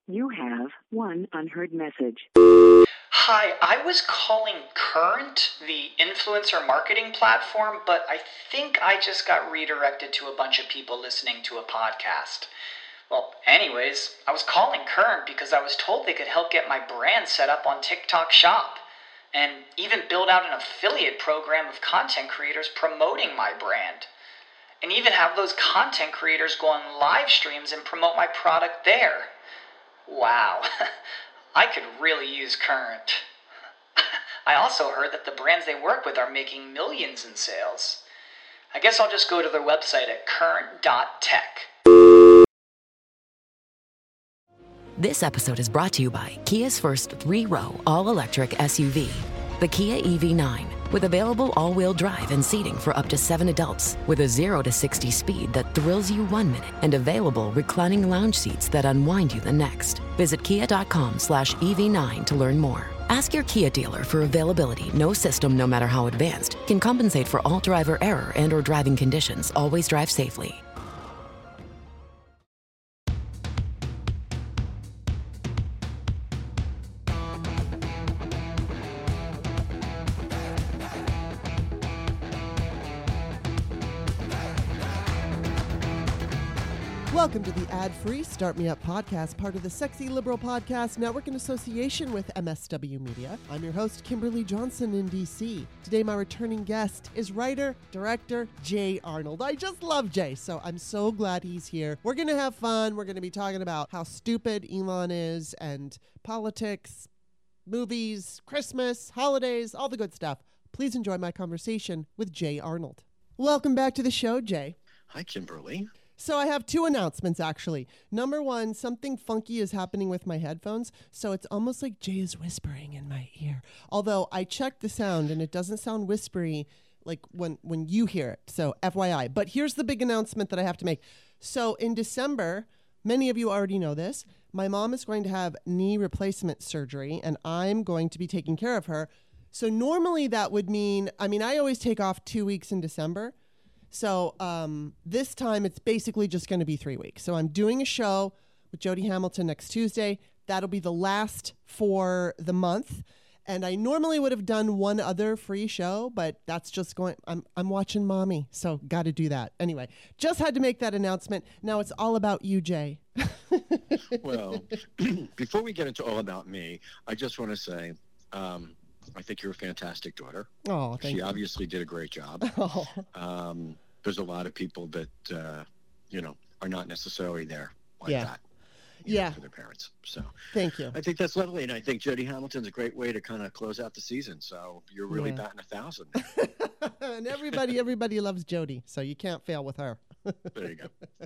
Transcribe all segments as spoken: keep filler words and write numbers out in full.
You have one unheard message. Hi, I was calling Current, the influencer marketing platform, but I think I just got redirected to a bunch of people listening to a podcast. Well, anyways, I was calling Current because I was told they could help get my brand set up on TikTok Shop, and even build out an affiliate program of content creators promoting my brand, and even have those content creators go on live streams and promote my product there. Wow, I could really use Current. I also heard that the brands they work with are making millions in sales. I guess I'll just go to their website at current dot tech. This episode is brought to you by Kia's first three-row all-electric S U V, the Kia E V nine, with available all-wheel drive and seating for up to seven adults, with a zero to sixty speed that thrills you one minute, and available reclining lounge seats that unwind you the next. Visit kia.com slash EV9 to learn more. Ask your Kia dealer for availability. No system, no matter how advanced, can compensate for all driver error and or driving conditions. Always drive safely. Welcome to the ad-free Start Me Up podcast, part of the Sexy Liberal Podcast Network in association with M S W Media. I'm your host, Kimberly Johnson in D C. Today, my returning guest is writer, director, Jay Arnold. I just love Jay, so I'm so glad he's here. We're going to have fun. We're going to be talking about how stupid Elon is and politics, movies, Christmas, holidays, all the good stuff. Please enjoy my conversation with Jay Arnold. Welcome back to the show, Jay. Hi, Kimberly. So I have two announcements, actually. Number one, something funky is happening with my headphones, so it's almost like Jay is whispering in my ear. Although I checked the sound, and it doesn't sound whispery like when, when you hear it, so F Y I. But here's the big announcement that I have to make. So in December, many of you already know this, my mom is going to have knee replacement surgery, and I'm going to be taking care of her. So normally that would mean, I mean, I always take off two weeks in December. So um, this time it's basically just going to be three weeks. So I'm doing a show with Jody Hamilton next Tuesday. That'll be the last for the month. And I normally would have done one other free show, but that's just going, I'm I'm watching mommy. So got to do that. Anyway, just had to make that announcement. Now it's all about you, Jay. Well, before we get into all about me, I just want to say, um, I think you're a fantastic daughter. Oh, thank she you. obviously did a great job. Oh. Um, there's a lot of people that, uh, you know, are not necessarily there like Yeah. that. you Yeah. know, for their parents. So Thank you. I think that's lovely. And I think Jody Hamilton's a great way to kind of close out the season. So you're really Yeah. batting a thousand. And everybody, everybody loves Jody, so you can't fail with her. There you go.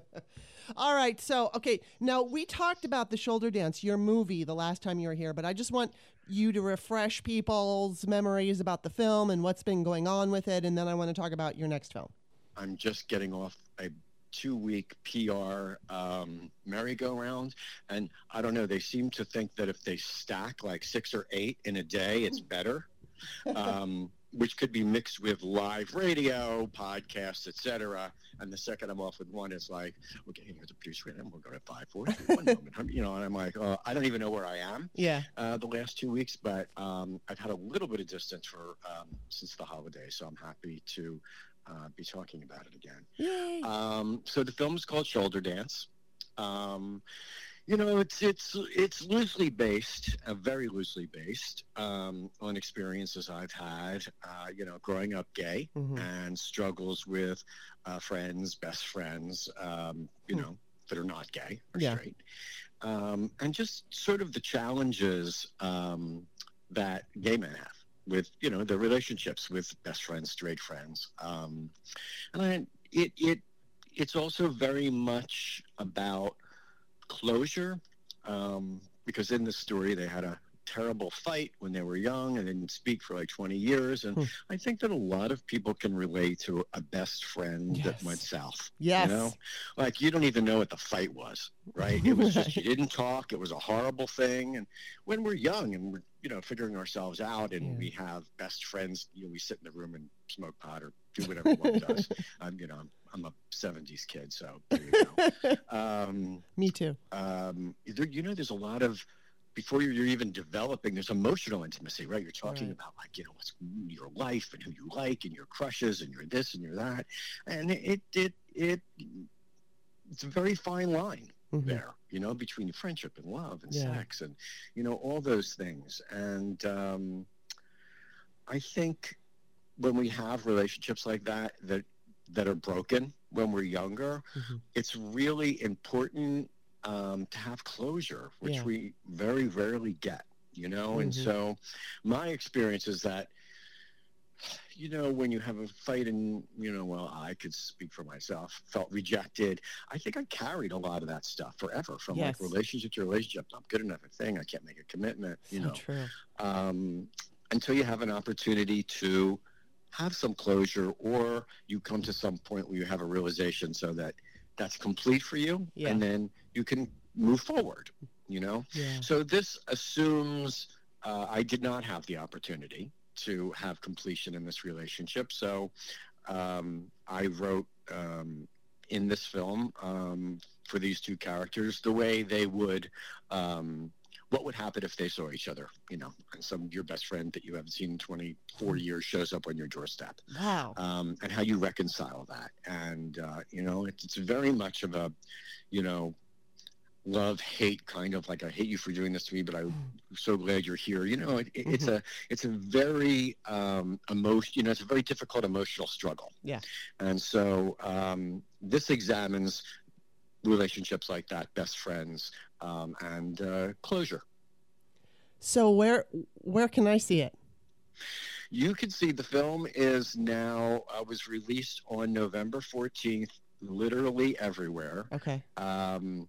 All right. So, okay. Now, we talked about the shoulder dance, your movie, the last time you were here, but I just want you to refresh people's memories about the film and what's been going on with it. And then I want to talk about your next film. I'm just getting off a two-week P R um, merry-go-round. And I don't know, they seem to think that if they stack like six or eight in a day, it's better. Um, which could be mixed with live radio, podcasts, et cetera. And the second I'm off with one, it's like, okay, here's a producer, and we're going to five, four, three, one moment. You know, and I'm like, oh, I don't even know where I am. Yeah. Uh, the last two weeks, but um, I've had a little bit of distance for um, since the holidays, so I'm happy to uh, be talking about it again. Yay. Um, so the film is called Shoulder Dance. Um, You know, it's it's it's loosely based, uh, very loosely based um, on experiences I've had, uh, you know, growing up gay Mhm. and struggles with uh, friends, best friends, um, you Hmm. know, that are not gay or Yeah. straight. Um, and just sort of the challenges um, that gay men have with, you know, their relationships with best friends, straight friends. Um, and I, it it it's also very much about closure, um, because in the story they had a terrible fight when they were young and didn't speak for like twenty years. And Hmm. I think that a lot of people can relate to a best friend Yes. that went south. Yes. You know, like you don't even know what the fight was, right? It was just, you Right. didn't talk. It was a horrible thing. And when we're young and we're, you know, figuring ourselves out and Yeah. we have best friends, you know, we sit in the room and smoke pot or do whatever one does. I'm, you know, I'm, I'm a seventies kid, so there you go. um, Me too. um, there, you know, there's a lot of, before you're, you're even developing, there's emotional intimacy, right? You're talking Right. about like, you know, what's your life and who you like and your crushes and your this and your that. And it, it, it, it's a very fine line Mhm. there, you know, between friendship and love and Yeah. sex and, you know, all those things. And um, I think when we have relationships like that, that, that are broken when we're younger, Mhm. it's really important um, to have closure, which Yeah. we very rarely get, you know? And Mhm. so my experience is that, you know, when you have a fight and, you know, well, I could speak for myself, felt rejected. I think I carried a lot of that stuff forever from Yes. like relationship to relationship. Not good enough a thing. I can't make a commitment, you So know, true. um, until you have an opportunity to have some closure, or you come to some point where you have a realization so that that's complete for you, Yeah. and then you can move forward, you know? Yeah. So this assumes uh, I did not have the opportunity to have completion in this relationship. So um, I wrote um, in this film um, for these two characters the way they would, um, what would happen if they saw each other, you know, and some your best friend that you haven't seen in twenty-four years shows up on your doorstep, Wow. um, and how you reconcile that. And, uh, you know, it's, it's very much of a, you know, love hate kind of like, I hate you for doing this to me, but I'm so glad you're here. You know, it, it, it's a it's a very um, emotion. You know, it's a very difficult emotional struggle. Yeah. And so um, this examines relationships like that, best friends, um, and uh, closure. So where where can I see it? You can see the film is now uh, was released on November fourteenth, literally everywhere. Okay. Um,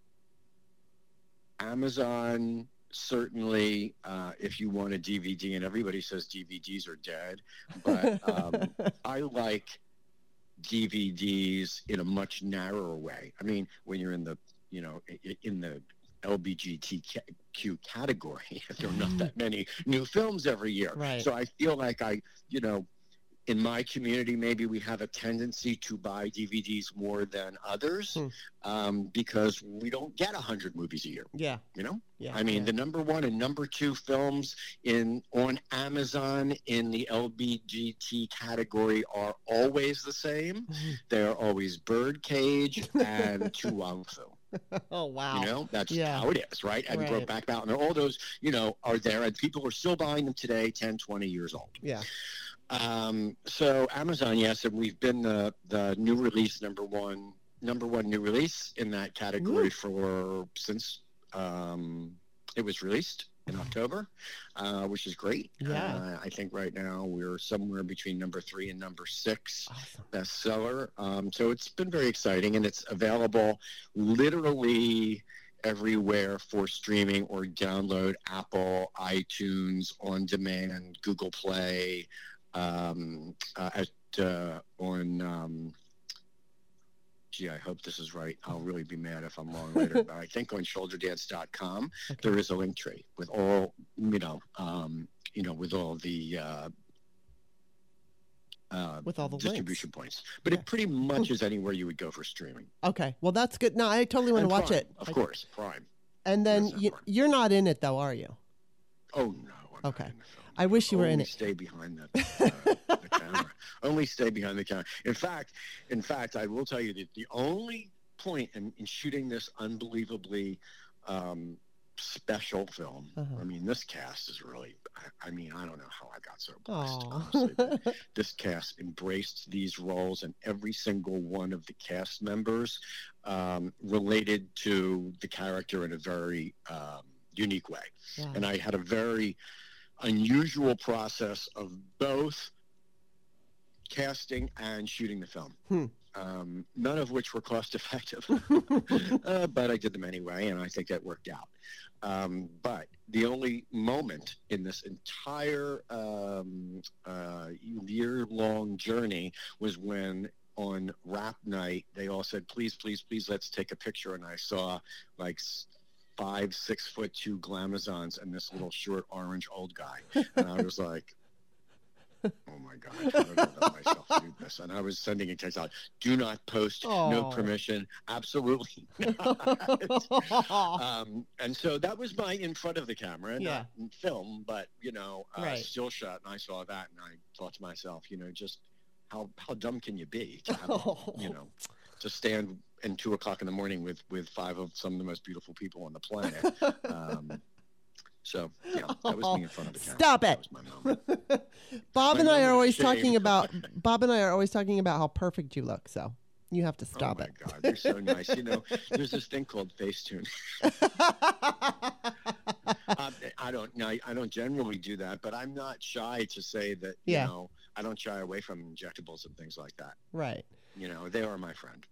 Amazon, certainly, uh, if you want a D V D, and everybody says D V Ds are dead, but um, I like D V Ds in a much narrower way. I mean, when you're in the, you know, i- in the L G B T Q category, there are not that many new films every year. Right. So I feel like I, you know, in my community, maybe we have a tendency to buy D V Ds more than others Hmm. um, because we don't get one hundred movies a year, Yeah. you know? Yeah. I mean, yeah. the number one and number two films in on Amazon in the L G B T category are always the same. Mhm. They're always Birdcage and Tu Wong Fu. Oh wow. You know, that's Yeah. how it is, right? And Right. Brokeback Mountain, all those, you know, are there, and people are still buying them today, ten, twenty years old. Yeah. Um, so Amazon, yes, and we've been the, the new release number one, number one new release in that category Woo. for since um, it was released in October, uh, which is great. Yeah. Uh, I think right now we're somewhere between number three and number six Awesome. bestseller. Um, so it's been very exciting, and it's available literally everywhere for streaming or download: Apple, iTunes, on demand, Google Play, um, uh, at uh, on. Um, gee, I hope this is right. I'll really be mad if I'm wrong later. But I think on shoulder dance dot com Okay. there is a link tree with all, you know, um, you know, with all the uh, uh, With all the distribution links. points. But Yeah. it pretty much is anywhere you would go for streaming. Okay. Well, that's good. No, I totally want to And watch Prime, it. Of I- course, Prime. And then Yes, you, Prime. you're not in it though, are you? Oh, no. I'm Okay. not in the film. I wish you were in Only it. stay behind the, uh, the camera. Only stay behind the camera. In fact, in fact, I will tell you that the only point in, in shooting this unbelievably um, special film, Uh-huh. I mean, this cast is really, I, I mean, I don't know how I got so blessed, Aw. honestly. But this cast embraced these roles, and every single one of the cast members um, related to the character in a very um, unique way. Wow. And I had a very unusual process of both casting and shooting the film. Hmm. Um, none of which were cost effective, uh, but I did them anyway, and I think that worked out. Um, but the only moment in this entire um, uh, year-long journey was when on wrap night they all said, please, please, please, let's take a picture. And I saw like s- five, six foot two glamazons and this little short orange old guy. And I was like, Oh my God, I don't know about myself to do this. And I was sending a text out, do not post, Oh. no permission, absolutely not. um, and so that was my in front of the camera, Yeah. not in film, but, you know, uh, Right. still shot. And I saw that and I thought to myself, you know, just how, how dumb can you be to have, Oh. you know, to stand in two o'clock in the morning with, with five of some of the most beautiful people on the planet. Um, So, yeah, that was me in front of the camera. Stop That it. was my moment. Bob My and I moment are of always shame. talking about Bob and I are always talking about how perfect you look. So you have to Oh stop my it. God, you're so nice. You know, there's this thing called Facetune. um, I don't know. I don't generally do that, but I'm not shy to say that, you Yeah. know, I don't shy away from injectables and things like that. Right. You know, they are my friend.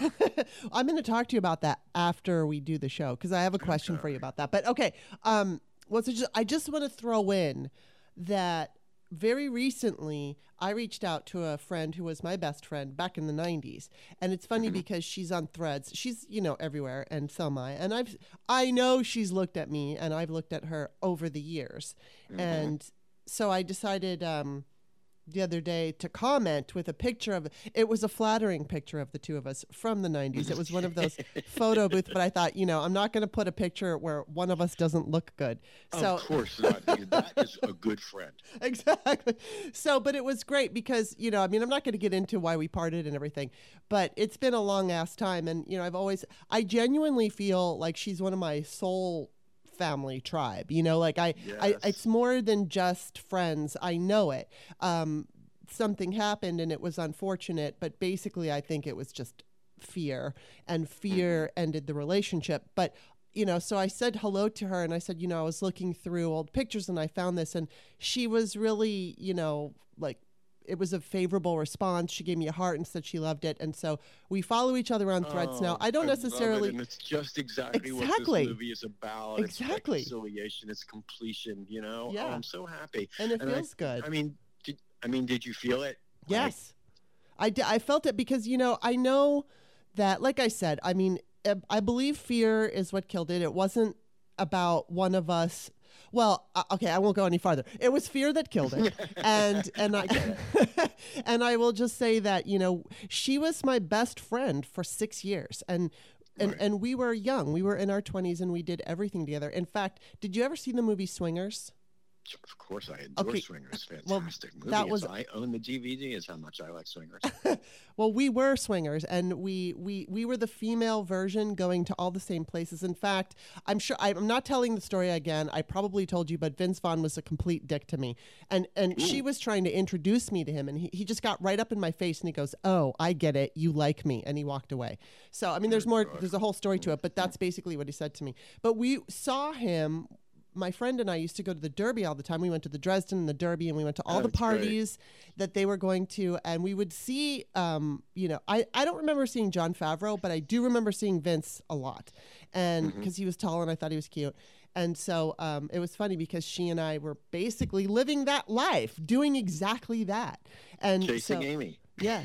I'm going to talk to you about that after we do the show because I have a question for you about that. But okay, um, well, so just, I just want to throw in that very recently I reached out to a friend who was my best friend back in the nineties, and it's funny because she's on Threads. She's, you know, everywhere, and so am I. And I've I know she's looked at me, and I've looked at her over the years, and so I decided. Um, the other day to comment with a picture of it was a flattering picture of the two of us from the nineties. It was one of those photo booths, but I thought, you know, I'm not going to put a picture where one of us doesn't look good. So Of course not. That is a good friend. exactly. So, but it was great because, you know, I mean, I'm not going to get into why we parted and everything, but it's been a long ass time. And, you know, I've always, I genuinely feel like she's one of my soul family tribe, you know, like I, I, Yes. it's more than just friends. I know it. Um, something happened and it was unfortunate, but basically I think it was just fear, and fear ended the relationship. But you know, so I said hello to her and I said, you know, I was looking through old pictures and I found this, and she was really, you know, like, it was a favorable response. She gave me a heart and said she loved it. And so we follow each other on Threads now. Oh, I don't love it, necessarily. and it's just exactly, Exactly. what this movie is about. Exactly. It's reconciliation. It's completion. You know. Yeah. Oh, I'm so happy. And it And I- feels good. I mean, did I mean, did you feel it? Like, Yes. I, d- I felt it because, you know, I know that, like I said, I mean, I- I believe fear is what killed it. It wasn't about one of us. Well, uh, okay, I won't go any farther. It was fear that killed it. and and I, and I will just say that, you know, she was my best friend for six years. And and, Right. and we were young. We were in our twenties and we did everything together. In fact, did you ever see the movie Swingers? Of course, I adore Okay, Swingers. well, Fantastic movie. that It's- was- I own the D V D. Is how much I like Swingers. Well, we were swingers, and we we we were the female version going to all the same places. In fact, I'm sure I'm not telling the story again. I probably told you, but Vince Vaughn was a complete dick to me, and and she was trying to introduce me to him, and he, he just got right up in my face, and he goes, "Oh, I get it. You like me," and he walked away. So I mean, there's more. There's a whole story to it, but that's basically what he said to me. But we saw him. My friend and I used to go to the Derby all the time. We went to the Dresden and the Derby, and we went to all Oh, the that's great. parties that they were going to, and we would see, um, you know, I, I don't remember seeing Jon Favreau, but I do remember seeing Vince a lot, and because he was tall and I thought he was cute. And so um, it was funny because she and I were basically living that life, doing exactly that. And Chasing so, Amy. yeah.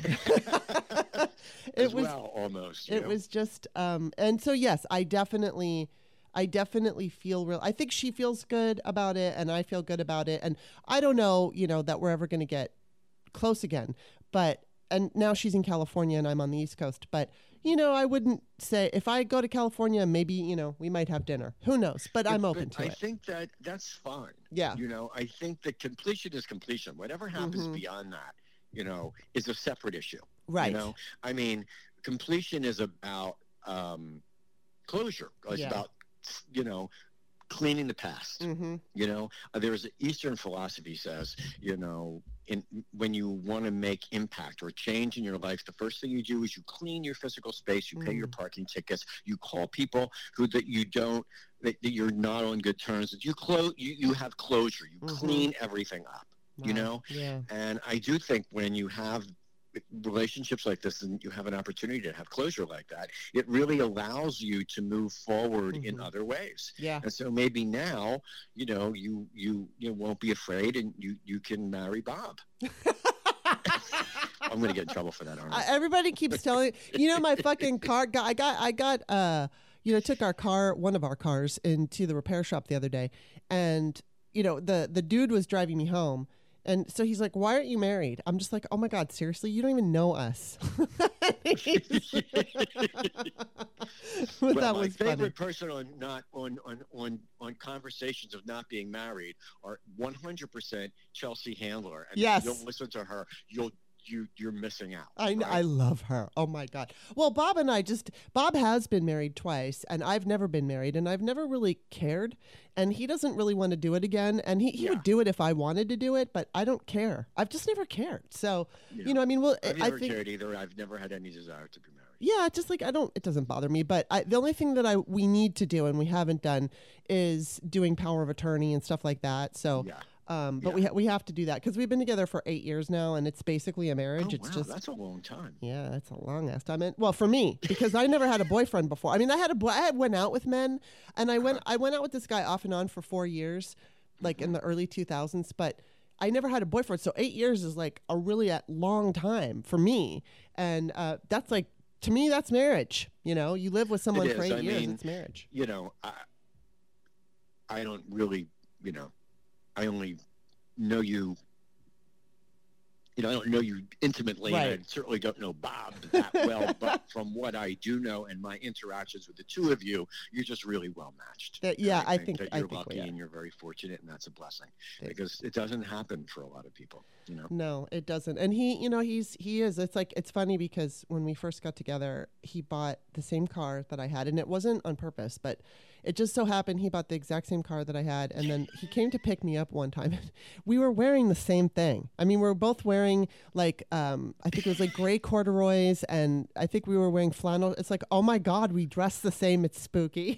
As it was well, almost. you it know? was just um and so yes, I definitely I definitely feel real I think she feels good about it and I feel good about it, and I don't know, you know, that we're ever going to get close again, but and now she's in California and I'm on the East Coast, but you know, I wouldn't say if I go to California, maybe, you know, we might have dinner. Who knows? But I'm But- open but to I it. think that that's fine. Yeah. You know, I think that completion is completion. Whatever happens Mhm. beyond that, you know, is a separate issue. Right. You know, I mean, completion is about um, closure. It's Yeah. about, you know, cleaning the past. Mhm. You know, uh, there's Eastern philosophy says, you know, in when you want to make impact or change in your life, the first thing you do is you clean your physical space, you pay your parking tickets, you call people who that you don't that, that you're not on good terms with. You close, you, you have closure. You Mhm. clean everything up. You Wow. know, Yeah. and I do think when you have relationships like this and you have an opportunity to have closure like that, it really allows you to move forward in Mhm. other ways. Yeah. And so maybe now, you know, you you you won't be afraid and you you can marry Bob. I'm going to get in trouble for that, aren't I, I? everybody keeps telling you know my fucking car got I got I got uh you know took our car one of our cars into the repair shop the other day, and you know the the dude was driving me home, And so he's like, why aren't you married? I'm just like, oh my God, seriously? You don't even know us. Well, that my was favorite funny. person on not on, on on on conversations of not being married are one hundred percent Chelsea Handler. And Yes. if you don't listen to her, you'll you you're missing out. I, right? I love her. Oh my God. Well, Bob and I just, Bob has been married twice and I've never been married and I've never really cared. And he doesn't really want to do it again. And he, he Yeah. would do it if I wanted to do it, but I don't care. I've just never cared. So, Yeah. you know, I mean, well, I've I never think, cared either. I've never had any desire to be married. yeah, just like I don't, it doesn't bother me. But I, the only thing that I we need to do and we haven't done is doing power of attorney and stuff like that. So, Yeah. um, but Yeah. we ha- we have to do that because we've been together for eight years now, and it's basically a marriage. Oh, it's wow, just that's a long time. yeah, that's a long ass time. And, well, for me, because I never had a boyfriend before. I mean, I had a boy. I had went out with men, and I went I went out with this guy off and on for four years, like in the early two thousands. But I never had a boyfriend, so eight years is like a really a long time for me, and uh, that's like. To me, that's marriage. You know, you live with someone It for is. eight I years, mean, it's marriage. You know, I I don't really, you know, I only know you. You know, I don't know you intimately, and I Right. certainly don't know Bob that well. But from what I do know and my interactions with the two of you, you're just really well matched. That- And yeah, I think- that I you're think we lucky are. and you're very fortunate, and that's a blessing Thank because it doesn't happen for a lot of people. You know. No, it doesn't. And he, you know, he's he is. It's like it's funny because when we first got together, he bought the same car that I had, and it wasn't on purpose, but it just so happened he bought the exact same car that I had, and then he came to pick me up one time. And we were wearing the same thing. I mean, we were both wearing like um, I think it was like gray corduroys, and I think we were wearing flannel. It's like, oh my God, we dress the same. It's spooky.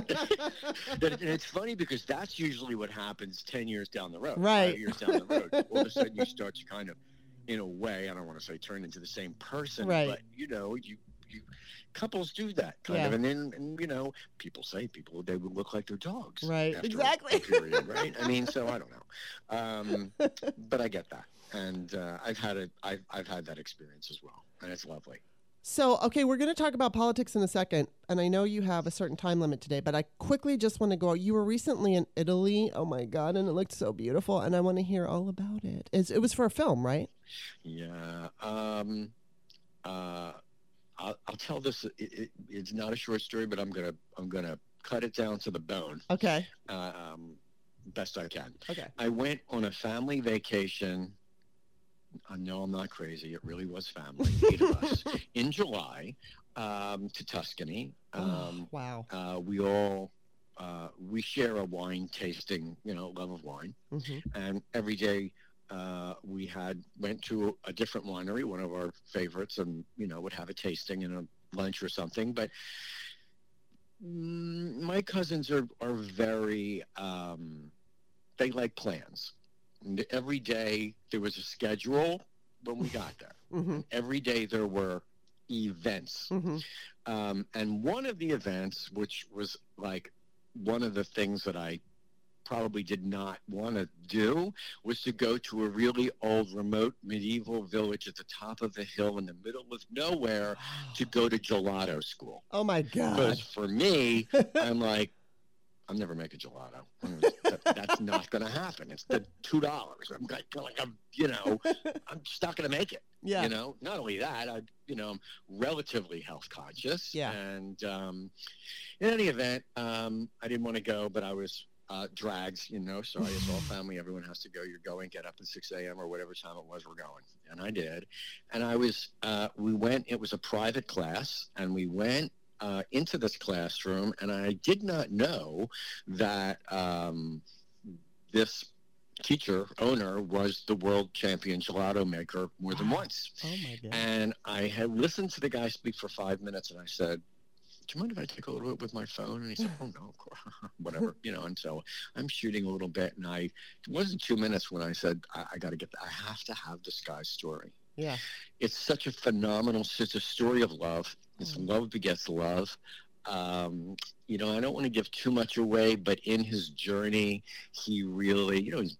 But and it's funny because that's usually what happens ten years down the road. Right. Five years down the road. All of a sudden you start to kind of, in a way, I don't want to say turn into the same person, Right. but you know, you, you couples do that kind Yeah. of. And then, and, you know, people say people, they would look like their dogs. Right. after a- Exactly. a period, right? I mean, so I don't know. Um, but I get that. And uh, I've had it, I've, I've had that experience as well. And it's lovely. So, okay, we're going to talk about politics in a second, and I know you have a certain time limit today, but I quickly just want to go. You were recently in Italy, oh my God, and it looked so beautiful, and I want to hear all about it. It's, it was for a film, right? Yeah. Um, uh, I'll, I'll tell this. It, it, it's not a short story, but I'm gonna I'm gonna cut it down to the bone, Okay, um, best I can. okay. I went on a family vacation. I know I'm not crazy. It really was family, eight of us, in July, um, to Tuscany. Um, Oh, wow. uh, we all uh, we share a wine tasting, you know, love of wine, hmm and every day uh, we had went to a different winery, one of our favorites, and you know would have a tasting and a lunch or something. But mm, my cousins are are very um, they like plans. And every day there was a schedule when we got there. hmm Every day there were events. hmm Um, and one of the events, which was like one of the things that I probably did not want to do, was to go to a really old, remote medieval village at the top of a hill in the middle of nowhere to go to gelato school. Oh my God. Because for me, I'm like, I'm never making gelato. That, that's not going to happen. It's the two dollars. I'm like, like I'm, you know, I'm just not going to make it. Yeah. You know, not only that, I, you know, I'm relatively health conscious. Yeah. And um, in any event, um, I didn't want to go, but I was uh, dragged, you know, so I just all family, everyone has to go. You're going, get up at six a.m. or whatever time it was, we're going. And I did. And I was, uh, we went, it was a private class, and we went uh, into this classroom, and I did not know that um, this teacher, owner, was the world champion gelato maker more than once. Oh my God. And I had listened to the guy speak for five minutes, and I said, do you mind if I take a little bit with my phone? And he said, oh, no, of course, whatever, you know. And so I'm shooting a little bit, and I, it wasn't two minutes when I said, I, I got to get, I have to have this guy's story. Yeah. It's such a phenomenal, it's a story of love. It's Mm. love begets love. Um, you know, I don't want to give too much away, but in his journey, he really, you know, he's,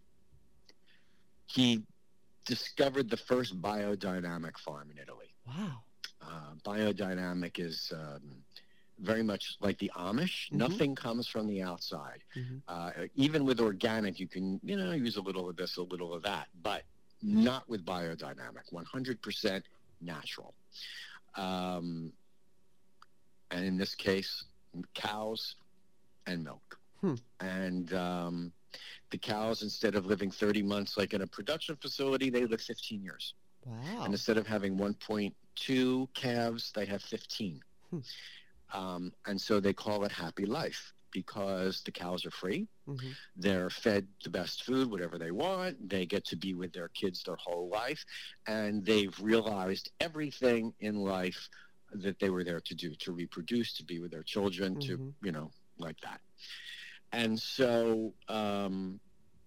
he discovered the first biodynamic farm in Italy. Wow. Uh, biodynamic is um, very much like the Amish. Mhm. Nothing comes from the outside. Mhm. Uh, even with organic, you can, you know, use a little of this, a little of that, but not with biodynamic, one hundred percent natural. Um, and in this case, cows and milk. Hmm. And um, the cows, instead of living thirty months like in a production facility, they live fifteen years. Wow. And instead of having one point two calves, they have fifteen. Hmm. Um, and so they call it happy life because the cows are free. Mhm. They're fed the best food, whatever they want. They get to be with their kids their whole life. And they've realized everything in life that they were there to do, to reproduce, to be with their children, Mhm. to, you know, like that. And so um,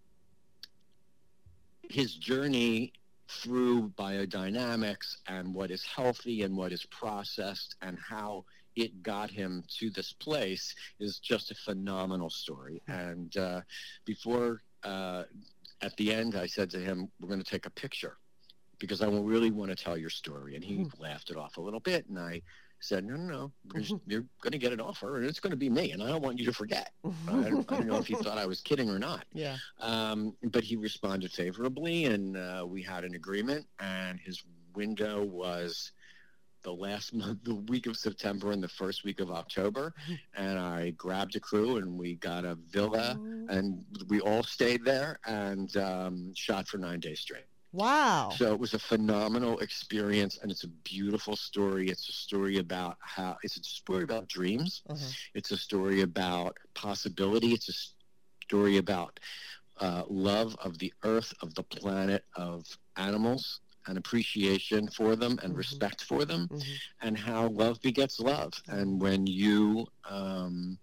his journey through biodynamics and what is healthy and what is processed and how it got him to this place is just a phenomenal story. And uh, before, uh, at the end, I said to him, we're going to take a picture because I will really want to tell your story. And he Mm-hmm. laughed it off a little bit. And I said, no, no, no, because you're going to get an offer and it's going to be me. And I don't want you to forget. I don't, I don't know if he thought I was kidding or not. Yeah. Um, but he responded favorably, and uh, we had an agreement. And his window was the last month, the week of September and the first week of October. And I grabbed a crew, and we got a villa, and we all stayed there and um, shot for nine days straight. Wow. So it was a phenomenal experience, and it's a beautiful story. It's a story about how it's a story about dreams. Uh-huh. It's a story about possibility. It's a story about uh, love of the earth, of the planet, of animals, and appreciation for them, and Mhm. respect for them, Mhm. and how love begets love. And when you um,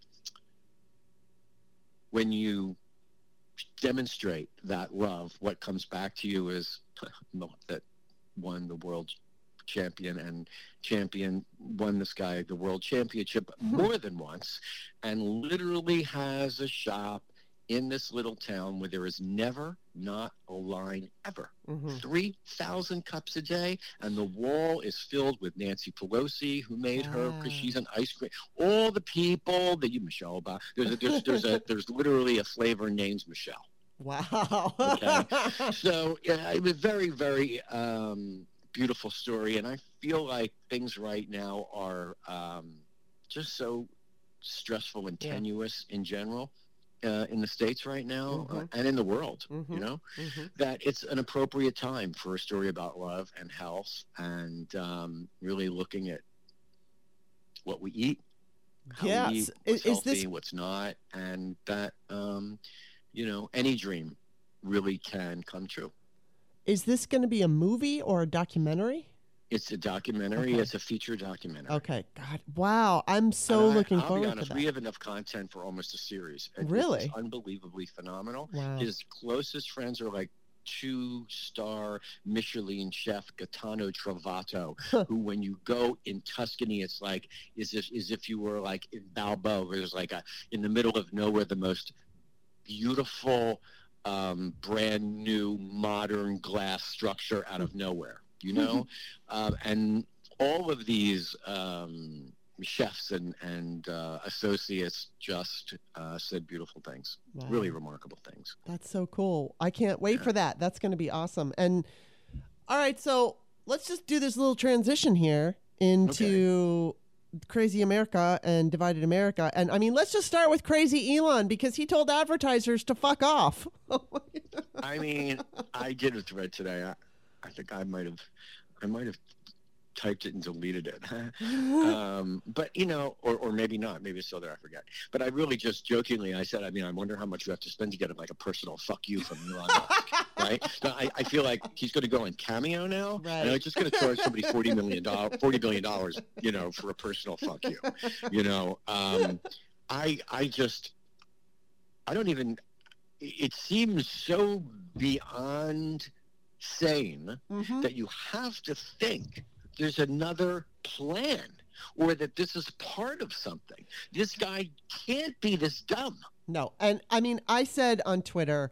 when you demonstrate that love, what comes back to you is milk that won the world champion, and champion won this guy the world championship more than once, and literally has a shop in this little town where there is never not a line ever. Mhm. three thousand cups a day, and the wall is filled with Nancy Pelosi, who made her because Wow. she's an ice cream. All the people that you, Michelle, about there's a, there's there's a there's literally a flavor named Michelle. Wow. Okay. So yeah, it was a very very um, beautiful story, and I feel like things right now are um, just so stressful and Yeah. tenuous in general. Uh, in the States right now, uh, Mhm. and in the world, Mhm. you know, Mhm. that it's an appropriate time for a story about love and health, and um, really looking at what we eat, how Yes. we eat, Is- what's is healthy, this- what's not, and that, um, you know, any dream really can come true. Is this going to be a movie or a documentary? It's a documentary. Okay. It's a feature documentary. Okay. God. Wow. I'm so And I- looking I'll forward be honest, to we that. have enough content for almost a series. It- Really? It's unbelievably phenomenal. Wow. His closest friends are like two-star Michelin chef Gaetano Travato, who, when you go in Tuscany, it's like is if as if you were like in Balboa, where there's like a in the middle of nowhere, the most beautiful, um, brand new, modern glass structure out of nowhere. You know, um, and all of these um, chefs and and uh, associates just uh, said beautiful things, Wow. really remarkable things. That's so cool. I can't wait Yeah. for that. That's going to be awesome. And all right, so let's just do this little transition here into Crazy America and Divided America. And I mean, let's just start with Crazy Elon because he told advertisers to fuck off. I mean, I did a thread today. I, I think I might have, I might have typed it and deleted it. um, but you know, or, or maybe not. Maybe it's still there. I forget. But I really just jokingly, I said, I mean, I wonder how much you have to spend to get like a personal fuck you from Elon Musk, right? So I, I feel like he's going to go on Cameo now, Right. and I'm just going to charge somebody forty million dollars, forty billion dollars, you know, for a personal fuck you. You know, um, I, I just, I don't even. It seems so beyond sane Mhm. that you have to think there's another plan, or that this is part of something. This guy can't be this dumb. No. And I mean, I said on Twitter,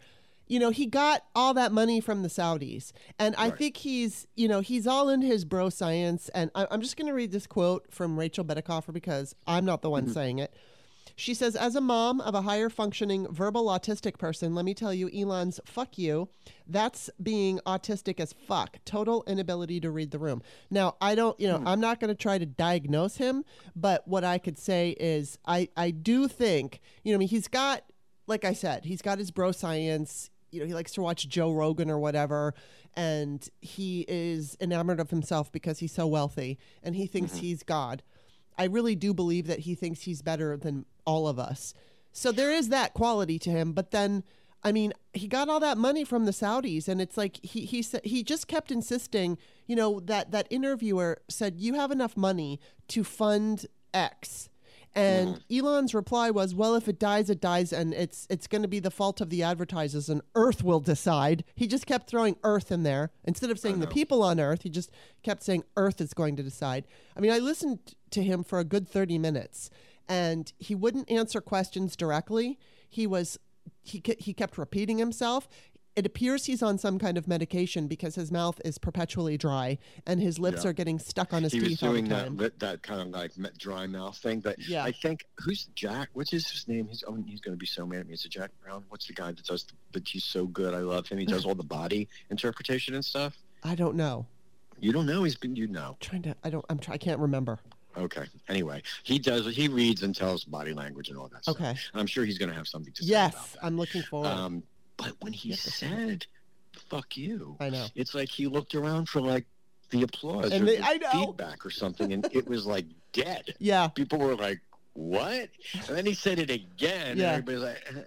you know, he got all that money from the Saudis. And I Right. think he's, you know, he's all into his bro science. And I, I'm just going to read this quote from Rachel Bedekofer because I'm not the one saying it. She says, as a mom of a higher functioning verbal autistic person, let me tell you, Elon's fuck you. That's being autistic as fuck. Total inability to read the room. Now, I don't, you know, I'm not going to try to diagnose him, but what I could say is I, I do think, you know, I mean, he's got, like I said, he's got his bro science. You know, he likes to watch Joe Rogan or whatever, and he is enamored of himself because he's so wealthy, and he thinks he's God. I really do believe that he thinks he's better than all of us. So there is that quality to him. But then, I mean, he got all that money from the Saudis, and it's like he he said he just kept insisting. You know, that that interviewer said, "You have enough money to fund X." And Elon's reply was, well, if it dies, it dies, and it's it's going to be the fault of the advertisers, and Earth will decide. He just kept throwing Earth in there. Instead of saying the people on Earth, he just kept saying Earth is going to decide. I mean, I listened to him for a good thirty minutes, and he wouldn't answer questions directly. He was he ke- he kept repeating himself. It appears he's on some kind of medication because his mouth is perpetually dry and his lips Yeah. are getting stuck on his He was teeth all the doing time. that, that that kind of like me- dry mouth thing. But Yeah. I think who's Jack? What's his, his name? He's oh, he's going to be so mad at me. Is it Jack Brown? What's the guy that does? The, but he's so good. I love him. He does all the body interpretation and stuff. I don't know. You don't know? He's been. You know. Trying to. I don't. I'm. Try, I can't remember. Okay. Anyway, he does. He reads and tells body language and all that stuff. Okay. And I'm sure he's going to have something to say Yes, about that. I'm looking forward. Um, but when he Yes, that's said, "Fuck you," I know. it's like he looked around for like the applause And or they- the I know. feedback or something, and it was like dead. Yeah. People were like, "What?" And then he said it again, Yeah. and everybody's like,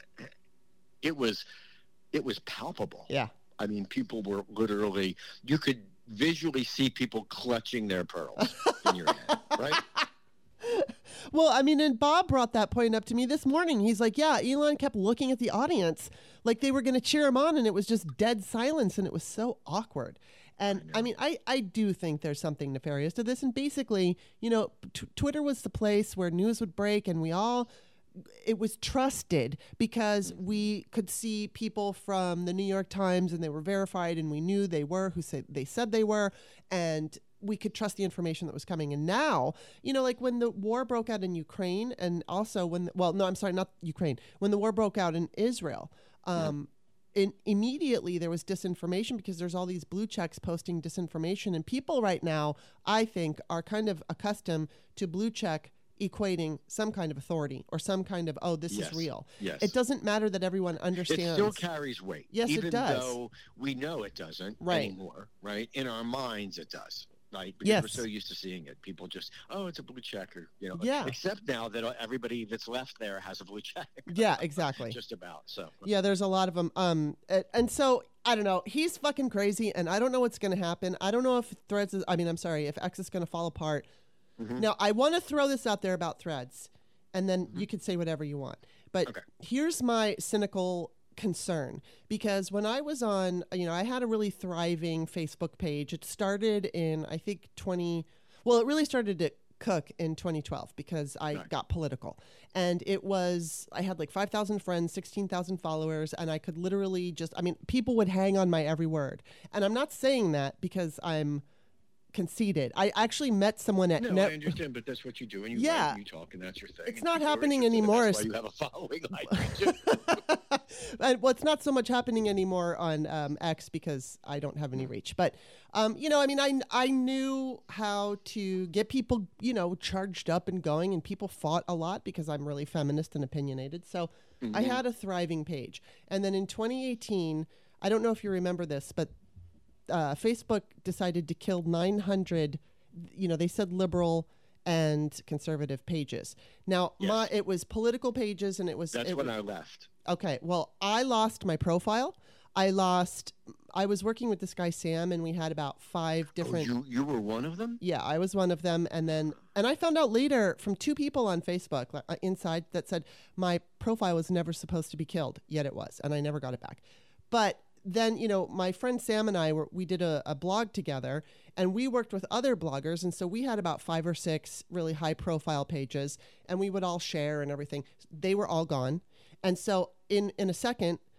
"It was, it was palpable." Yeah. I mean, people were literally. You could visually see people clutching their pearls in your hand, right? Well, I mean, and Bob brought that point up to me this morning. He's like, yeah, Elon kept looking at the audience like they were going to cheer him on, and it was just dead silence, and it was so awkward. And I, mean, I, I do think there's something nefarious to this. And basically, you know, t- Twitter was the place where news would break, and we all, it was trusted because we could see people from the New York Times, and they were verified, and we knew they were who said they said they were, and we could trust the information that was coming. And now, you know, like when the war broke out in Ukraine, and also when, well, no, I'm sorry, not Ukraine, when the war broke out in Israel, um, in, immediately there was disinformation because there's all these blue checks posting disinformation. And people right now, I think, are kind of accustomed to blue check equating some kind of authority or some kind of, oh, this Yes. is real. Yes. It doesn't matter that everyone understands. It still carries weight. Yes, it even does. though we know it doesn't Right. anymore, right? In our minds, it does. Right, because Yes. we're so used to seeing it. People just, oh, it's a blue checker, you know. Yeah. Except now that everybody that's left there has a blue check. Yeah, exactly. Just about. So. Yeah, there's a lot of them. Um, and, and so I don't know. He's fucking crazy, and I don't know what's going to happen. I don't know if Threads is. I mean, I'm sorry, if X is going to fall apart. Mm-hmm. Now, I want to throw this out there about Threads, and then you can say whatever you want. But Okay. here's my cynical concern, because when I was on, you know, I had a really thriving Facebook page. It started in, I think, twenty. Well, it really started at Cook in twenty twelve because I Right. got political, and it was, I had like five thousand friends, sixteen thousand followers, and I could literally just, I mean, people would hang on my every word. And I'm not saying that because I'm conceited. I actually met someone at No, Net- I understand, but that's what you do, and you Yeah. write and you talk, and that's your thing. It's and not people are happening interested, and anymore. That's why you have a following like you do. And well, it's not so much happening anymore on um, X because I don't have any reach. But, um, you know, I mean, I, I knew how to get people, you know, charged up and going, and people fought a lot because I'm really feminist and opinionated. So I had a thriving page. And then in twenty eighteen, I don't know if you remember this, but uh, Facebook decided to kill nine hundred, you know, they said liberal and conservative pages. Now, Yes. my, it was political pages, and it was... That's it when was, I left. Okay, well, I lost my profile. I lost, I was working with this guy, Sam, and we had about five Oh, different. you you were one of them? Yeah, I was one of them. And then, and I found out later from two people on Facebook like, uh, inside that said my profile was never supposed to be killed, yet it was. And I never got it back. But then, you know, my friend Sam and I were, we did a, a blog together, and we worked with other bloggers. And so we had about five or six really high profile pages, and we would all share and everything. They were all gone. And so in, in a second,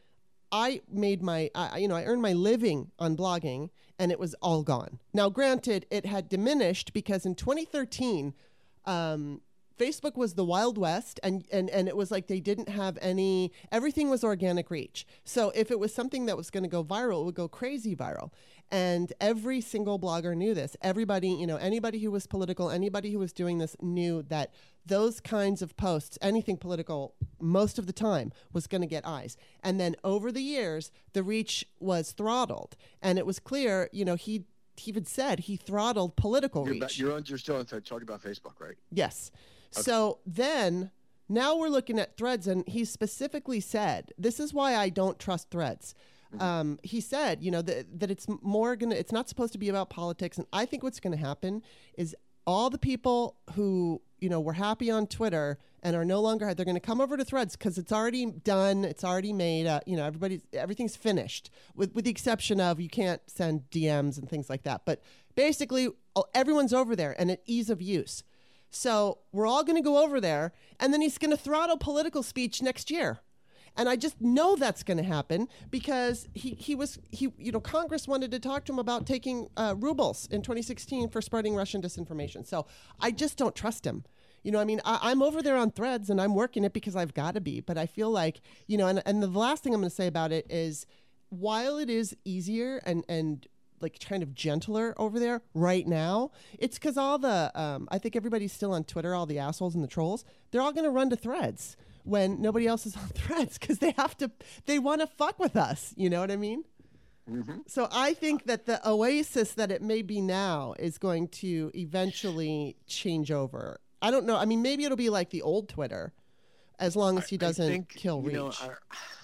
I made my, I, you know, I earned my living on blogging, and it was all gone. Now, granted, it had diminished because in twenty thirteen, um, Facebook was the Wild West, and, and, and it was like they didn't have any, everything was organic reach. So if it was something that was going to go viral, it would go crazy viral. And every single blogger knew this. Everybody, you know, anybody who was political, anybody who was doing this knew that those kinds of posts, anything political, most of the time was going to get eyes. And then over the years, the reach was throttled. And it was clear, you know, he, he even said he throttled political You're, reach. ba- you're, on, you're still on, talking about Facebook, right? Yes. Okay. So then now we're looking at Threads, and he specifically said, this is why I don't trust Threads. Mm-hmm. Um, he said, you know, that, that it's more going to, it's not supposed to be about politics. And I think what's going to happen is all the people who, you know, were happy on Twitter and are no longer, they're going to come over to Threads because it's already done. It's already made, uh, you know, everybody's, everything's finished with, with the exception of you can't send D Ms and things like that. But basically everyone's over there and at ease of use. So we're all going to go over there, and then he's going to throttle political speech next year. And I just know that's going to happen because he, he was, he you know, Congress wanted to talk to him about taking uh, rubles in twenty sixteen for spreading Russian disinformation. So I just don't trust him. You know, I mean, I, I'm over there on Threads, and I'm working it because I've got to be. But I feel like, you know, and, and the last thing I'm going to say about it is while it is easier and, and like kind of gentler over there right now, it's because all the, um, I think everybody's still on Twitter, all the assholes and the trolls, they're all going to run to Threads when nobody else is on Threads because they have to, they want to fuck with us. You know what I mean? Mm-hmm. So I think that the oasis that it may be now is going to eventually change over. I don't know. I mean, maybe it'll be like the old Twitter as long as he doesn't I think, kill reach. You know, I,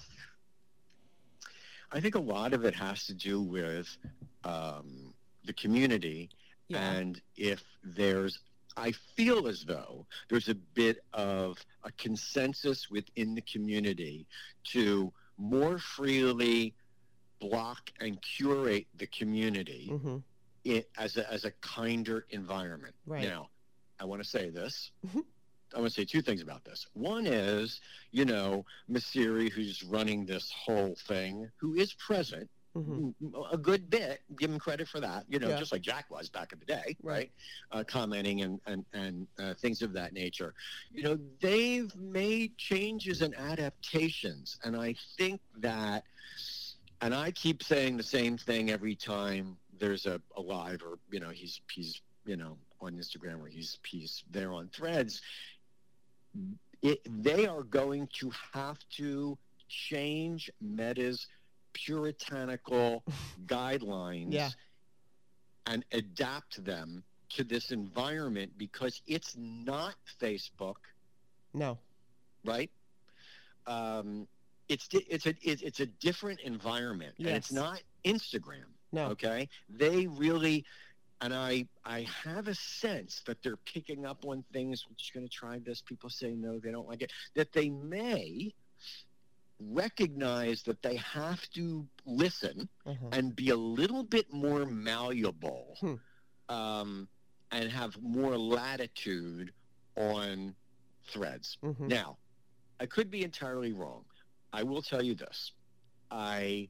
I think a lot of it has to do with um, the community. Yeah. And if there's, I feel as though there's a bit of a consensus within the community to more freely block and curate the community mm-hmm. it, as, a, as a kinder environment. Right. Now, I want to say this. Mm-hmm. I want to say two things about this. One is, you know, Mosseri, who's running this whole thing, who is present mm-hmm. a good bit, give him credit for that, you know, yeah. just like Jack was back in the day, right? right? Uh, commenting and, and, and uh, things of that nature. You know, they've made changes and adaptations, and I think that, and I keep saying the same thing every time there's a, a live or, you know, he's, he's, you know, on Instagram or he's, he's there on Threads. It, they are going to have to change Meta's puritanical guidelines yeah. and adapt them to this environment because it's not Facebook. No. Right? Um, it's it's a it's a different environment, yes. and it's not Instagram. No. Okay? They really. And I, I have a sense that they're picking up on things, we're just going to try this, people say no, they don't like it, that they may recognize that they have to listen uh-huh. and be a little bit more malleable hmm. um, and have more latitude on Threads. Mm-hmm. Now, I could be entirely wrong. I will tell you this. I,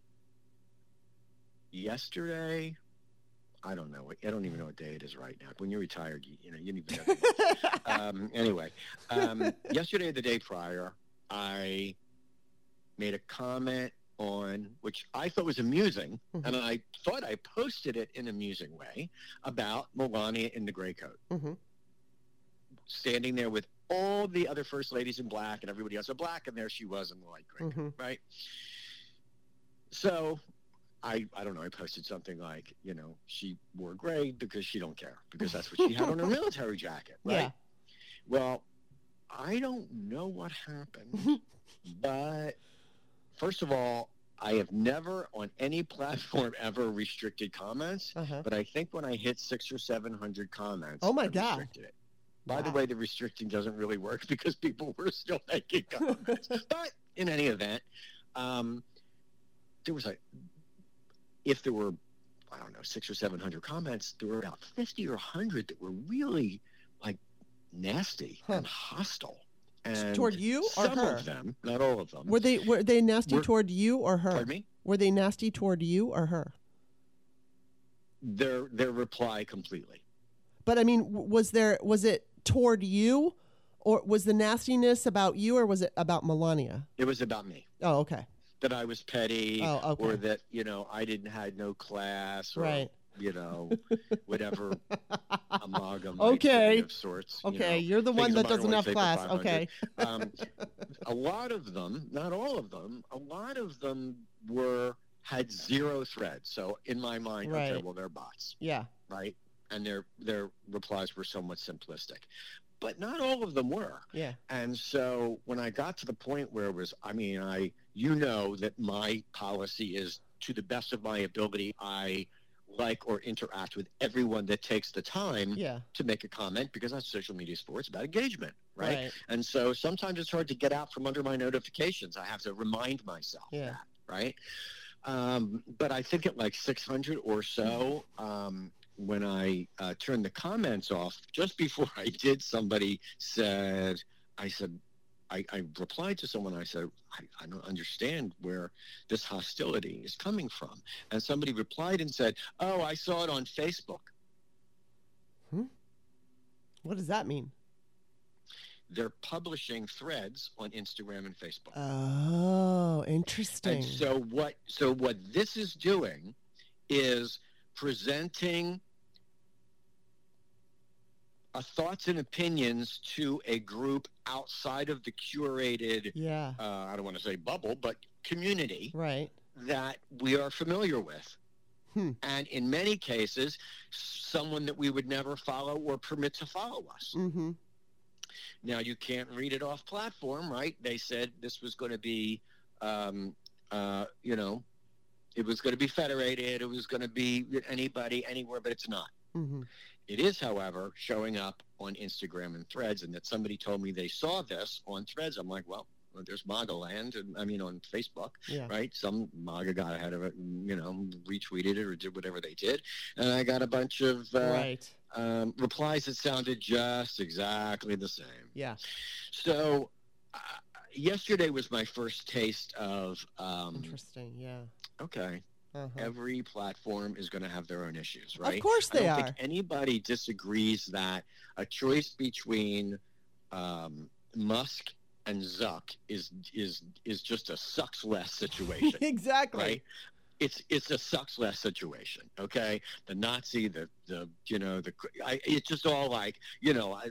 yesterday... I don't know. I don't even know what day it is right now. When you're retired, you, you know, you don't even know. um, anyway, um, yesterday or the day prior, I made a comment on, which I thought was amusing, mm-hmm. and I thought I posted it in an amusing way, about Melania in the gray coat. Mm-hmm. Standing there with all the other first ladies in black and everybody else in black, and there she was in the light gray mm-hmm. coat, right? So... I, I don't know, I posted something like, you know, she wore gray because she don't care, because that's what she had on her military jacket, right? Yeah. Well, I don't know what happened, but first of all, I have never on any platform ever restricted comments, uh-huh. but I think when I hit six or seven hundred comments, oh my I God. restricted it. By wow. the way, the restricting doesn't really work because people were still making comments. But in any event, um, there was a... If there were, I don't know, six or seven hundred comments, there were about fifty or a hundred that were really like nasty huh. and hostile. And Toward you or some her? of them, not all of them. Were they were they nasty Were- toward you or her? Pardon me? Were they nasty toward you or her? Their their reply completely. But I mean, w- was there was it toward you, or was the nastiness about you, or was it about Melania? It was about me. Oh, okay. That I was petty, Oh, okay. or that, you know, I didn't had no class, or Right. you know, whatever amalgam Okay. of sorts. you Okay, know, you're the one things that a doesn't modern have wife say for class. five hundred. Okay. um, a lot of them, not all of them, a lot of them were had zero threads. So in my mind, okay, Right. well, they're bots, Yeah. right? And their their replies were somewhat simplistic, but not all of them were. Yeah. And so when I got to the point where it was, I mean, I, you know, that my policy is to the best of my ability, I like or interact with everyone that takes the time Yeah. to make a comment, because that's social media sports about engagement, right? Right. And so sometimes it's hard to get out from under my notifications. I have to remind myself Yeah. that, right? Um, but I think at like six hundred or so, um, when I uh, turned the comments off, just before I did, somebody said, I said, I, I replied to someone, I said, I, I don't understand where this hostility is coming from. And somebody replied and said, oh, I saw it on Facebook. What does that mean? They're publishing threads on Instagram and Facebook. Oh, interesting. And so what so what this is doing is presenting uh, thoughts and opinions to a group outside of the curated, yeah. uh, I don't want to say bubble, but community Right. that we are familiar with. Hmm. And in many cases, someone that we would never follow or permit to follow us. Mm-hmm. Now, you can't read it off platform, right? They said this was going to be, um, uh, you know, it was going to be federated. It was going to be anybody, anywhere, but it's not. Mm-hmm. It is, however, showing up on Instagram and Threads, and that somebody told me they saw this on Threads. I'm like, well, well there's MAGA land, and I mean, on Facebook, Yeah. right? Some MAGA got ahead of it and, you know, retweeted it or did whatever they did. And I got a bunch of uh, Right. um, replies that sounded just exactly the same. Yeah. So uh, yesterday was my first taste of, um, Interesting. Yeah. okay, Uh-huh. every platform is going to have their own issues, right? Of course they I don't are. think anybody disagrees that a choice between um, Musk and Zuck is is is just a sucks less situation, Exactly. right? It's it's a sucks less situation, okay? The Nazi, the the you know the I, it's just all like you know I,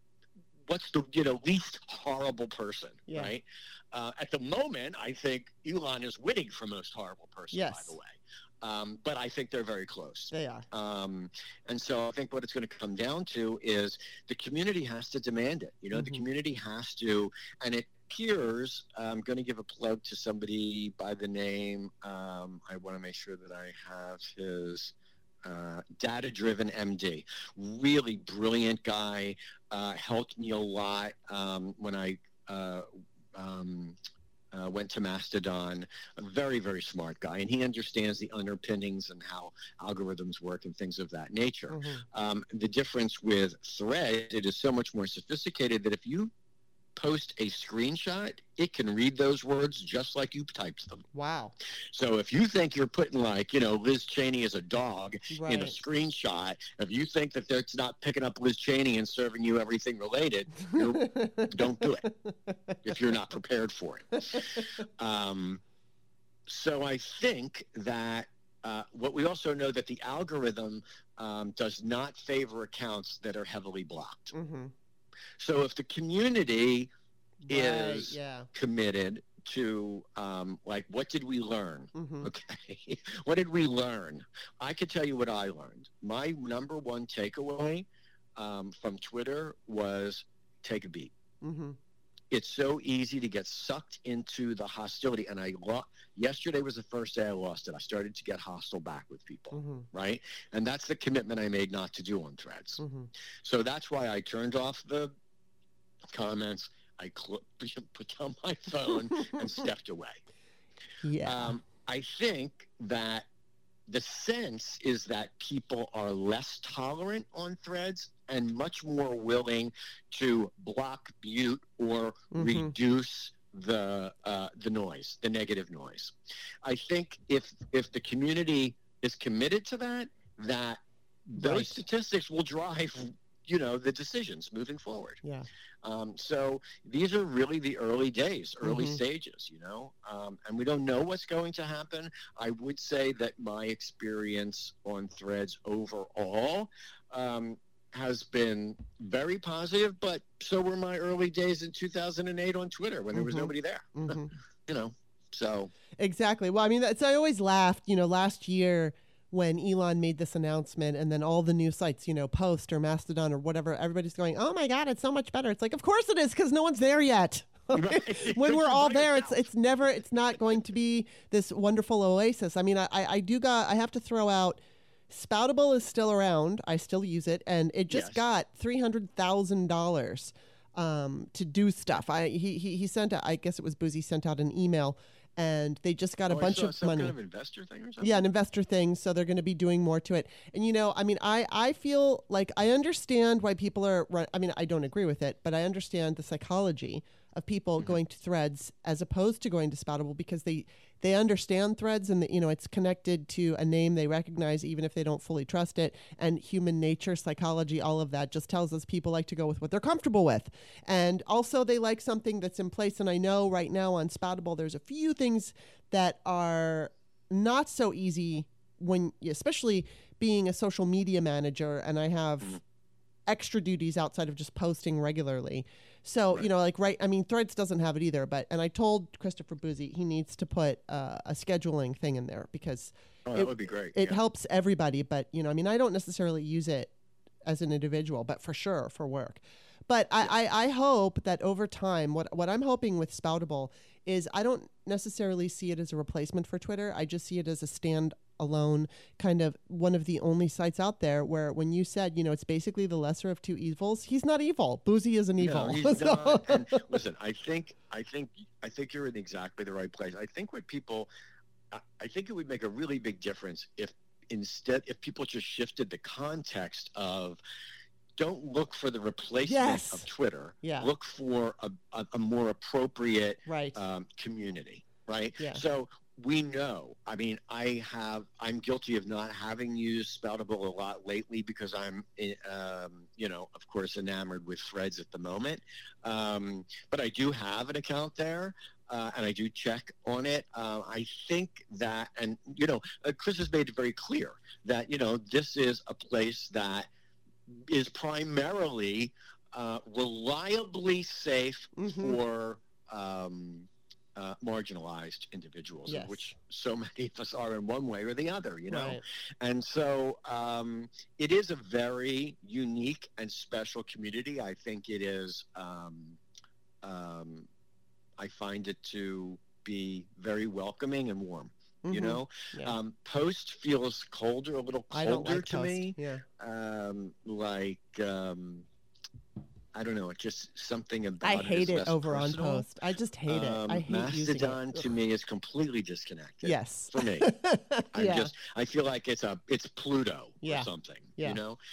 what's the you know least horrible person, Yeah. right? Uh, at the moment, I think Elon is winning for most horrible person, Yes. by the way. Um, but I think they're very close. They are. Um, and so I think what it's going to come down to is the community has to demand it. You know, the Mhm. community has to, and it appears, I'm going to give a plug to somebody by the name, um, I want to make sure that I have his uh, data-driven M D. Really brilliant guy, uh, helped me a lot um, when I uh, um, Uh, went to Mastodon, a very, very smart guy, and he understands the underpinnings and how algorithms work and things of that nature. Mhm. Um, the difference with Thread, it is so much more sophisticated that if you post a screenshot, it can read those words just like you typed them. Wow. So if you think you're putting like, you know, Liz Cheney as a dog Right. in a screenshot, if you think that it's not picking up Liz Cheney and serving you everything related, you're, don't do it if you're not prepared for it. Um, so I think that uh, what we also know that the algorithm um, does not favor accounts that are heavily blocked. Mm-hmm. So if the community Right. is Yeah. committed to um, like, what did we learn? Mm-hmm. Okay. What did we learn? I could tell you what I learned. My number one takeaway um, from Twitter was take a beat. Mm-hmm. It's so easy to get sucked into the hostility. And I lo- yesterday was the first day I lost it. I started to get hostile back with people, Mm-hmm. right? And that's the commitment I made not to do on Threads. Mm-hmm. So that's why I turned off the comments. I cl- put down my phone and stepped away. Yeah. Um, I think that the sense is that people are less tolerant on Threads and much more willing to block, mute, or Mhm. reduce the uh, the noise, the negative noise. I think if if the community is committed to that, that those Right. statistics will drive, you know, the decisions moving forward. Yeah. Um, so these are really the early days, early Mhm. stages, you know, um, and we don't know what's going to happen. I would say that my experience on Threads overall um, has been very positive, but so were my early days in two thousand eight on Twitter when there was Mhm. nobody there, Mhm. you know, so. Exactly. Well, I mean, that's, I always laughed, you know, last year when Elon made this announcement and then all the new sites, you know, Post or Mastodon or whatever, everybody's going, oh my God, it's so much better. It's like, of course it is, because no one's there yet. Right. When we're You're all by there, it's yourself. it's never, it's not going to be this wonderful oasis. I mean, I, I I do got, I have to throw out, Spoutable is still around. I still use it. And it just Yes. got three hundred thousand dollars um, to do stuff. I he, he, he sent, a, I guess it was Boozy, sent out an email. And they just got a Oh, I bunch saw of some money. kind of investor thing or something? Yeah, an investor thing. So they're going to be doing more to it. And, you know, I mean, I, I feel like I understand why people are, run- I mean, I don't agree with it, but I understand the psychology of people Mm-hmm. going to Threads as opposed to going to Spoutable because they, they understand Threads and, the, you know, it's connected to a name they recognize even if they don't fully trust it. And human nature, psychology, all of that just tells us people like to go with what they're comfortable with. And also they like something that's in place. And I know right now on Spoutable, there's a few things that are not so easy when, especially being a social media manager, and I have Mhm. extra duties outside of just posting regularly. So, you know, like, right, I mean, Threads doesn't have it either, but, and I told Christopher Boozy he needs to put uh, a scheduling thing in there because Oh, it- that would be great. it yeah. helps everybody. But, you know, I mean, I don't necessarily use it as an individual, but for sure for work. But I, I, I hope that over time, what, what I'm hoping with Spoutable is I don't necessarily see it as a replacement for Twitter. I just see it as a stand-alone kind of one of the only sites out there where when you said, you know, it's basically the lesser of two evils, he's not evil. Boozy isn't evil. No, he's So- not. And listen, I think, I think, I think you're in exactly the right place. I think what people, I, I think it would make a really big difference if instead, if people just shifted the context of, don't look for the replacement Yes. of Twitter. Yeah. Look for a, a, a more appropriate Right. um, community, right? Yeah. So we know, I mean, I have, I'm guilty of not having used Spoutable a lot lately because I'm, eh, um, you know, of course, enamored with Threads at the moment. Um, but I do have an account there. Uh, and I do check on it. Uh, I think that, and, you know, uh, Chris has made it very clear that, you know, this is a place that is primarily uh, reliably safe Mhm. for um, uh, marginalized individuals, Yes. of which so many of us are in one way or the other, you know. Right. And so um, it is a very unique and special community. I think it is, um, um, I find it to be very welcoming and warm. You Mhm. know, Yeah. um, Post feels colder, a little I don't colder like to Post. me. Yeah. Um, like, um, I don't know, it's just something about I it is hate it less over on personal. Post. I just hate Um, it. I hate using it. Mastodon to me is completely disconnected. Yes. For me. I'm yeah. just, I feel like it's a, it's Pluto Yeah. or something. Yeah. You know,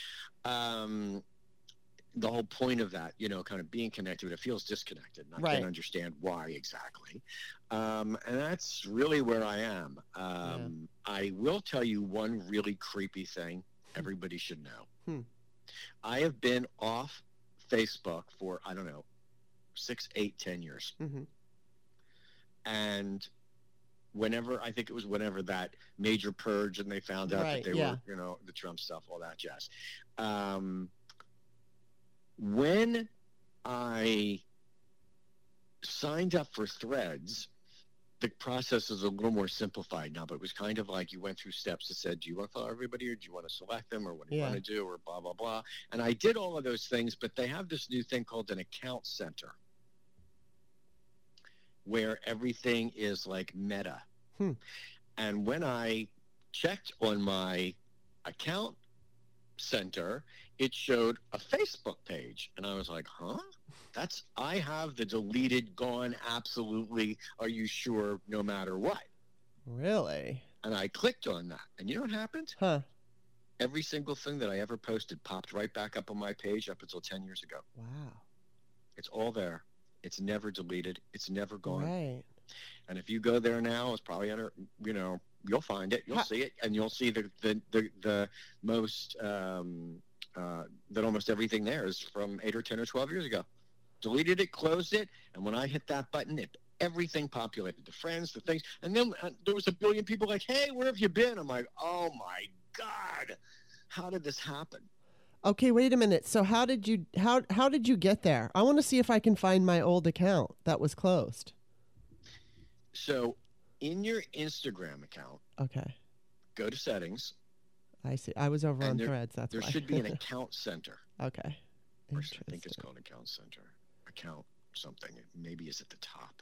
um, the whole point of that, you know, kind of being connected, it feels disconnected. And I Right. can't understand why exactly. Um, and that's really where I am. Um, I will tell you one really creepy thing everybody should know. Hmm. I have been off Facebook for, I don't know, six, eight, ten years. hmm And whenever, I think it was whenever that major purge and they found out Right, that they yeah. were, you know, the Trump stuff, all that jazz. Um, when I signed up for Threads, the process is a little more simplified now, but it was kind of like you went through steps that said, do you want to follow everybody or do you want to select them or what do you Yeah. want to do or blah, blah, blah. And I did all of those things, but they have this new thing called an account center where everything is like meta. Hmm. And when I checked on my account center, it showed a Facebook page. And I was like, huh? That's, I have the deleted, gone, absolutely, are you sure, no matter what. Really? And I clicked on that. And you know what happened? Huh. Every single thing that I ever posted popped right back up on my page up until ten years ago. Wow. It's all there. It's never deleted. It's never gone. Right. And if you go there now, it's probably under, you know, you'll find it. You'll Ha- see it. And you'll see the, the, the, the most, um, uh, that almost everything there is from eight or ten or twelve years ago. Deleted it, closed it. And when I hit that button, it everything populated, the friends, the things. And then uh, there was a billion people like, hey, where have you been? I'm like, oh my God, how did this happen? Okay, wait a minute. So how did you how how did you get there? I want to see if I can find my old account that was closed. So in your Instagram account, Okay. go to settings. I see. I was over And on there- Threads. That's There why. should be an account center. Okay. Or I think it's Interesting. called account center. Account something. It maybe is at the top.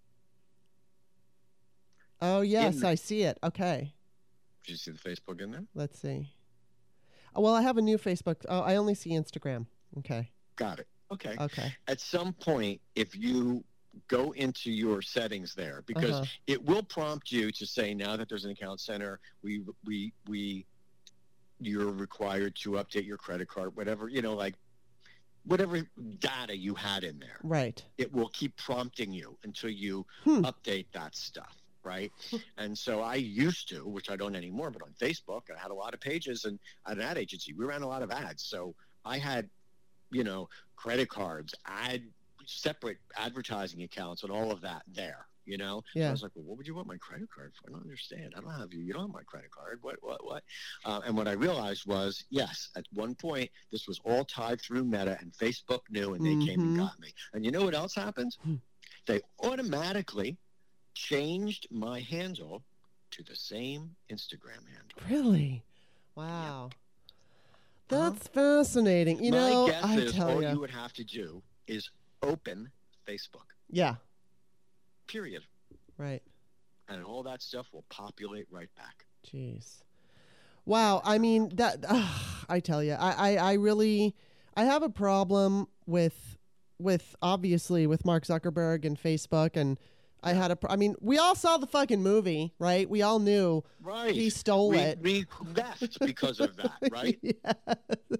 Oh yes, the- I see it. Okay. Did you see the Facebook in there? Let's see. Oh, well, I have a new Facebook. Oh, I only see Instagram. Okay. Got it. Okay. Okay. At some point, if you go into your settings there, because Uh-huh. it will prompt you to say, now that there's an account center, we we we you're required to update your credit card, whatever, you know, like whatever data you had in there. Right. It will keep prompting you until you Hmm. update that stuff, right? And so I used to, which I don't anymore, but on Facebook, I had a lot of pages and I had an ad agency. We ran a lot of ads. So I had, you know, credit cards, ad, separate advertising accounts and all of that there, you know? Yeah. I was like, well, what would you want my credit card for? I don't understand. I don't have you. You don't have my credit card. What, what, what? Uh, and what I realized was, yes, at one point, this was all tied through Meta and Facebook knew and they came and Mhm. got me. And you know what else happened? Hmm. They automatically changed my handle to the same Instagram handle. Really? Wow. That's fascinating. You my know, guess I is tell all you. you would have to do is open Facebook, Yeah. period. Right. And all that stuff will populate right back. Jeez. Wow. I mean, that, ugh, I tell you, I, I, I really, I have a problem with, with obviously with Mark Zuckerberg and Facebook. And I had a, pro- I mean, we all saw the fucking movie, right? We all knew Right. he stole we, it. We left because of that, right? Yeah.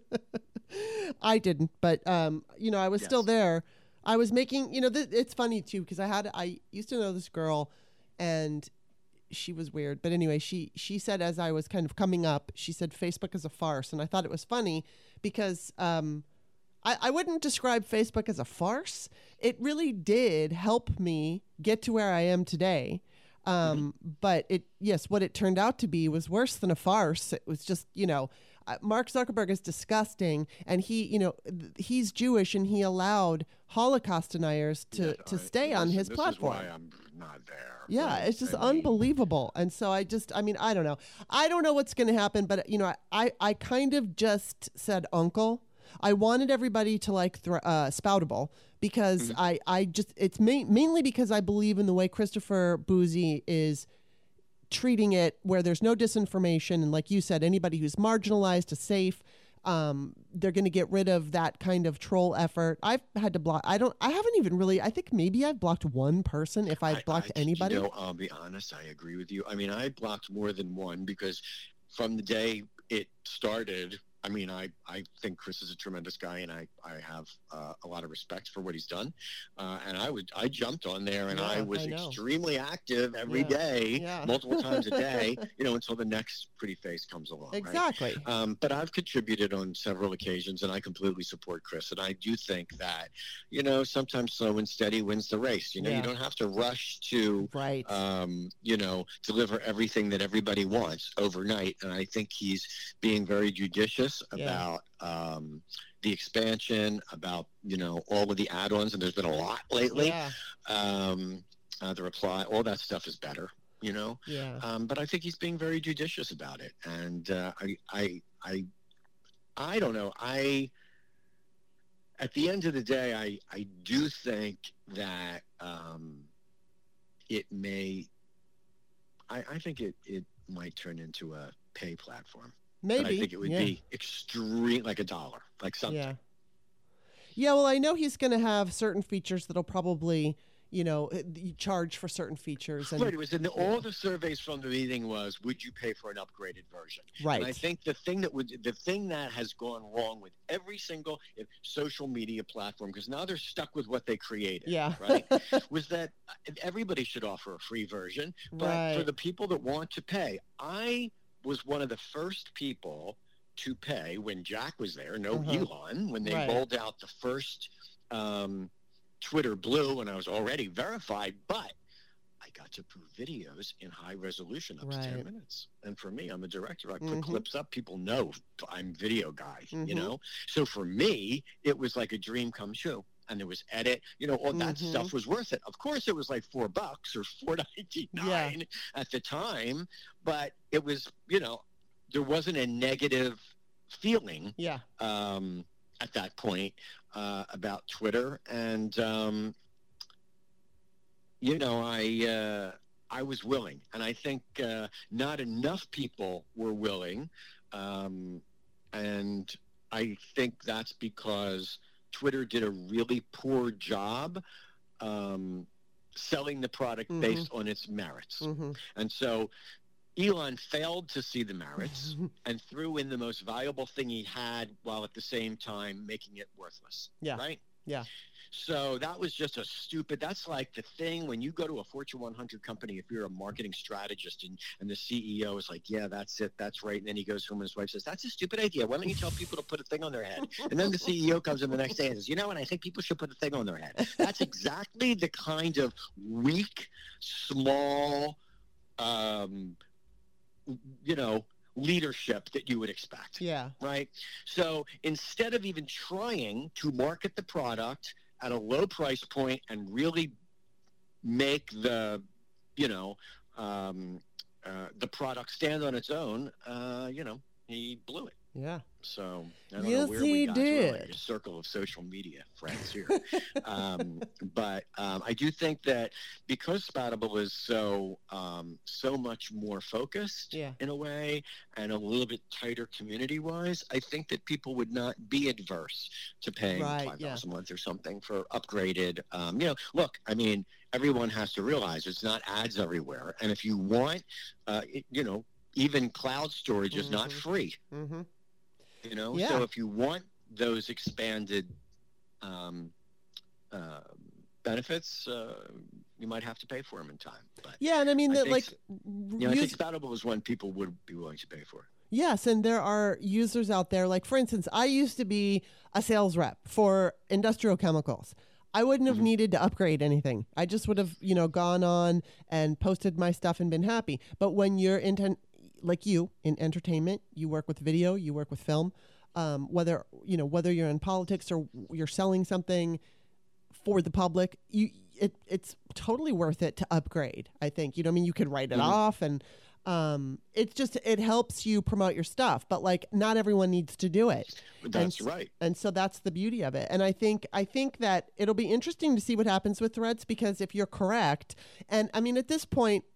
I didn't, but, um, you know, I was still Yes. there. I was making, you know, th- it's funny too, because I had, I used to know this girl and she was weird. But anyway, she, she said, as I was kind of coming up, she said, Facebook is a farce. And I thought it was funny because, um, I, I wouldn't describe Facebook as a farce. It really did help me get to where I am today. Um, but it, yes, what it turned out to be was worse than a farce. It was just, you know, uh, Mark Zuckerberg is disgusting, and he, you know, th- he's Jewish, and he allowed Holocaust deniers to, Yeah, to I- stay on listen, his this platform. Is why I'm not there. Yeah, right? it's just I mean, unbelievable. And so I just, I mean, I don't know. I don't know what's going to happen, but, you know, I, I, I kind of just said uncle. I wanted everybody to like thr uh, Spoutable because Mm-hmm. I, I just, it's ma- mainly because I believe in the way Christopher Boozy is treating it, where there's no disinformation. And like you said, anybody who's marginalized is safe. Um, they're going to get rid of that kind of troll effort. I've had to block. I don't, I haven't even really, I think maybe I've blocked one person if I've I- blocked I- anybody. You know, I'll be honest. I agree with you. I mean, I blocked more than one because from the day it started, I mean, I, I think Chris is a tremendous guy, and I, I have uh, a lot of respect for what he's done. Uh, and I would I jumped on there, and I Yeah, was I know. extremely active every Yeah, day, yeah. multiple times a day, you know, until the next pretty face comes along. right? Exactly. Um, but I've contributed on several occasions, and I completely support Chris. And I do think that, you know, sometimes slow and steady wins the race. You know, Yeah. you don't have to rush to, Right. um, you know, deliver everything that everybody wants overnight. And I think he's being very judicious Yeah. about um, the expansion, about, you know, all of the add-ons. And there's been a lot lately. Yeah. Um, uh, the reply, all that stuff is better. You know, Yeah. um, but I think he's being very judicious about it, and uh, I, I, I, I don't know. I, at the end of the day, I, I do think that um, it may. I, I think it, it might turn into a pay platform. Maybe. But I think it would yeah. be extreme, like a dollar, like something. Yeah. Yeah, well, I know he's going to have certain features that'll probably, you know, uh, you charge for certain features. And right. It was in the, all the surveys from the meeting was, would you pay for an upgraded version? Right. And I think the thing that would, the thing that has gone wrong with every single social media platform, because now they're stuck with what they created. Yeah. Right. Was that everybody should offer a free version, but Right. for the people that want to pay, I was one of the first people to pay when Jack was there, no Uh-huh. Elon, when they Right. rolled out the first um, Twitter Blue, and I was already verified, but I got to prove videos in high resolution up to ten Right. minutes. And for me, I'm a director. I put Mhm. clips up. People know I'm video guy, Mhm. you know? So for me, it was like a dream come true. And there was edit, you know, all that Mhm. stuff was worth it. Of course, it was like four bucks or four ninety nine Yeah. at the time, but it was, you know, there wasn't a negative feeling Yeah. um, at that point uh, about Twitter, and um, you know, I uh, I was willing, and I think uh, not enough people were willing, um, and I think that's because Twitter did a really poor job um, selling the product Mhm. based on its merits, Mm-hmm. and so Elon failed to see the merits and threw in the most valuable thing he had while at the same time making it worthless. Yeah. Right? Yeah. So that was just a stupid, that's like the thing when you go to a Fortune one hundred company, if you're a marketing strategist and, and the C E O is like, yeah, that's it, that's right. And then he goes home and his wife says, that's a stupid idea. Why don't you tell people to put a thing on their head? And then the C E O comes in the next day and says, you know what, I think people should put a thing on their head. That's exactly the kind of weak, small, um, you know, leadership that you would expect. Yeah. Right. So instead of even trying to market the product at a low price point and really make the, you know, um, uh, the product stand on its own, uh, you know, he blew it. Yeah. So I don't Yes, know where he we got to. We're like did. a circle of social media friends here. um, but um, I do think that because Spoutable is so um, so much more focused Yeah. in a way and a little bit tighter community-wise, I think that people would not be adverse to paying Right, five dollars yeah. a month or something for upgraded. Um, you know, look, I mean, everyone has to realize it's not ads everywhere. And if you want, uh, it, you know, even cloud storage is not Mhm. free. Mm-hmm. You know, Yeah. so if you want those expanded um, uh, benefits, uh, you might have to pay for them in time. But Yeah, and I mean I that, think like, s- you know, I use- think Spoutable is one people would be willing to pay for. yes, and there are users out there. Like, for instance, I used to be a sales rep for industrial chemicals. I wouldn't have Mhm. needed to upgrade anything. I just would have, you know, gone on and posted my stuff and been happy. But when you're into, like you, in entertainment, you work with video, you work with film, um, whether, you know, whether you're in politics or you're selling something for the public, you it it's totally worth it to upgrade, I think. You know what I mean? You could write it Mhm. off, and um, it's just, it helps you promote your stuff. But, like, not everyone needs to do it. That's and, right. And so that's the beauty of it. And I think I think that it'll be interesting to see what happens with Threads, because if you're correct, and I mean, at this point,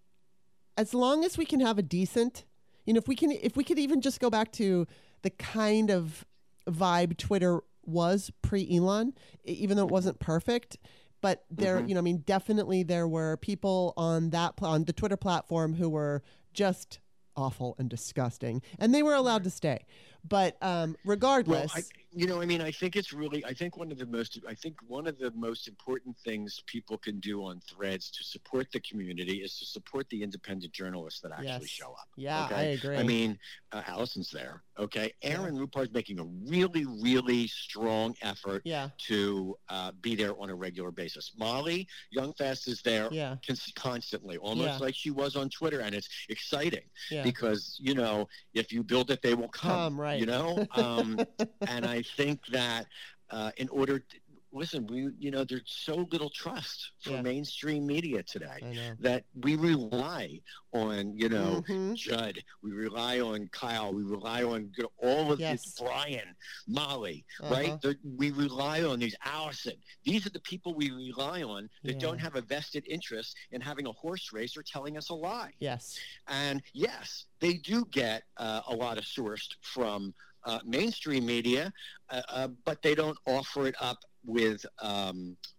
as long as we can have a decent, you know, if we can, if we could even just go back to the kind of vibe Twitter was pre-Elon, e- even though it wasn't perfect, but there, Mhm. you know, I mean, definitely there were people on that, pl- on the Twitter platform who were just awful and disgusting, and they were allowed to stay. But um, Well, regardless, I, you know, I mean, I think it's really, I think one of the most, I think one of the most important things people can do on Threads to support the community is to support the independent journalists that actually Yes. show up. yeah, okay? I agree. I mean, uh, Allison's there, okay? Yeah. Aaron Rupar's making a really, really strong effort yeah, to uh, be there on a regular basis. Molly Youngfast is there yeah, cons- constantly, almost Yeah. like she was on Twitter, and it's exciting yeah. because, you know, if you build it, they will come, Come, right. you know? Um, and I think that uh, in order to, listen, we, you know, there's so little trust for Yeah. mainstream media today I know. that we rely on, you know, Mhm. Judd, we rely on Kyle, we rely on you know, all of Yes. these, Brian, Molly, Uh-huh. right? The, we rely on these, Allison. These are the people we rely on that Yeah. don't have a vested interest in having a horse race or telling us a lie. Yes. And yes, they do get uh, a lot of sourced from uh, mainstream media, uh, uh, but they don't offer it up with um,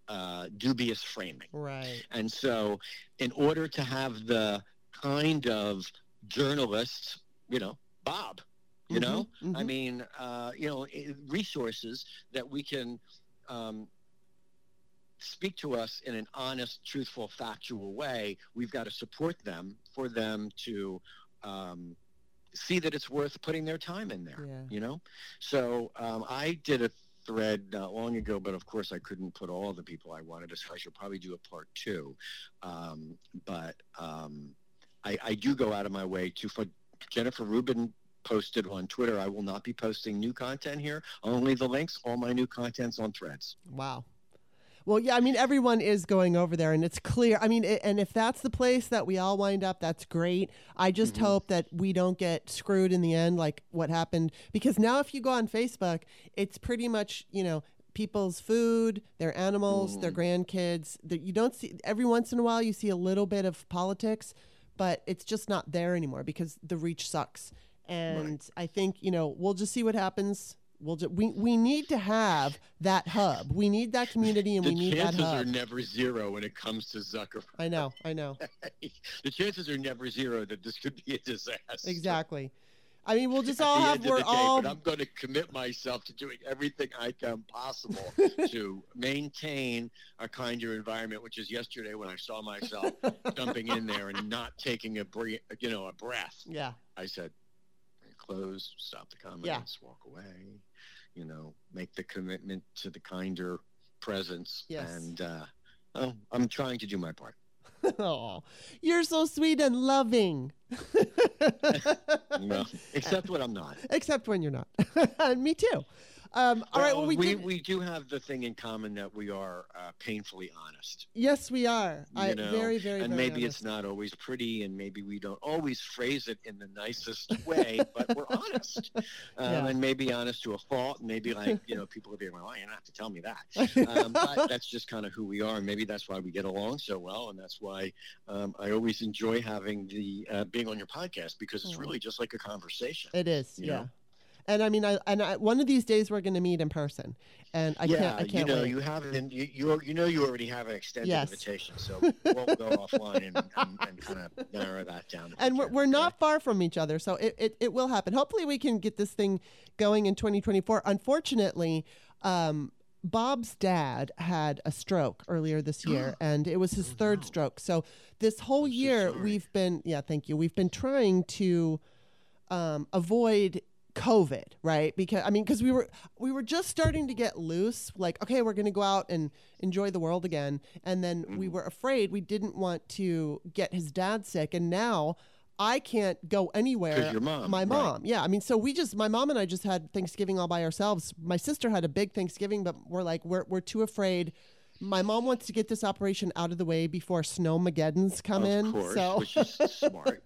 uh, dubious framing. Right. And so in order to have the kind of journalists, you know, Bob, you Mm-hmm, know, mm-hmm. I mean, uh, you know, i- resources that we can um, speak to us in an honest, truthful, factual way, we've got to support them for them to um, see that it's worth putting their time in there, Yeah. you know? So um, I did a thread not long ago, but of course I couldn't put all the people I wanted to, so I should probably do a part two. Um, but um, I, I do go out of my way to, for Jennifer Rubin posted on Twitter, I will not be posting new content here, only the links, all my new content's on Threads. Wow. Well, yeah, I mean, everyone is going over there, and it's clear. I mean, it, and if that's the place that we all wind up, that's great. I just Mm-hmm. hope that we don't get screwed in the end, like what happened. Because now, if you go on Facebook, it's pretty much, you know, people's food, their animals, their grandkids. That you don't see every once in a while. You see a little bit of politics, but it's just not there anymore because the reach sucks. And I think, you know, we'll just see what happens. We'll just, we we need to have that hub. We need that community, and The we need that chances are hub. never zero when it comes to Zuckerberg. I know, I know, The chances are never zero that this could be a disaster. exactly. I mean, we'll just At all the have. end of We're the day, all. but I'm going to commit myself to doing everything I can possible to maintain a kinder environment. Which is yesterday when I saw myself jumping in there and not taking a bre- you know, a breath. Yeah, I said, close, stop the comments, Yeah. walk away. You know, make the commitment to the kinder presence. Yes. And uh, oh, I'm trying to do my part. oh, you're so sweet and loving. Well, except when I'm not. Except when you're not. Me too. Um, all right. Well, we, we, did. we do have the thing in common that we are uh, painfully honest. Yes, we are. You I know, very, very. and very maybe honest. it's not always pretty, and maybe we don't always phrase it in the nicest way, but we're honest, um, Yeah. and maybe honest to a fault. And maybe like you know, people will be like, "Well, you don't have to tell me that," um, but that's just kind of who we are, and maybe that's why we get along so well, and that's why um, I always enjoy having the uh, being on your podcast because it's Oh. really just like a conversation. It is. you Yeah. know? And I mean, I and I, one of these days we're going to meet in person, and I yeah, can't. I can't you know, wait. you have it. You, you you know you already have an extended Yes. invitation, so we'll go offline and, and, and kind of narrow that down. if we and we're, can, we're okay? not far from each other, so it, it, it will happen. Hopefully we can get this thing going in twenty twenty-four. Unfortunately, um, Bob's dad had a stroke earlier this year, and it was his third stroke. So this whole I'm so year sorry. we've been, yeah, thank you. We've been trying to um, avoid COVID, right? Because I mean, because we were we were just starting to get loose, like, okay, we're going to go out and enjoy the world again, and then we were afraid we didn't want to get his dad sick, and now I can't go anywhere. 'Cause your mom, my right. mom, yeah. I mean, so we just my mom and I just had Thanksgiving all by ourselves. My sister had a big Thanksgiving, but we're like we're we're too afraid. My mom wants to get this operation out of the way before Snowmageddons come of in. course, so which is smart.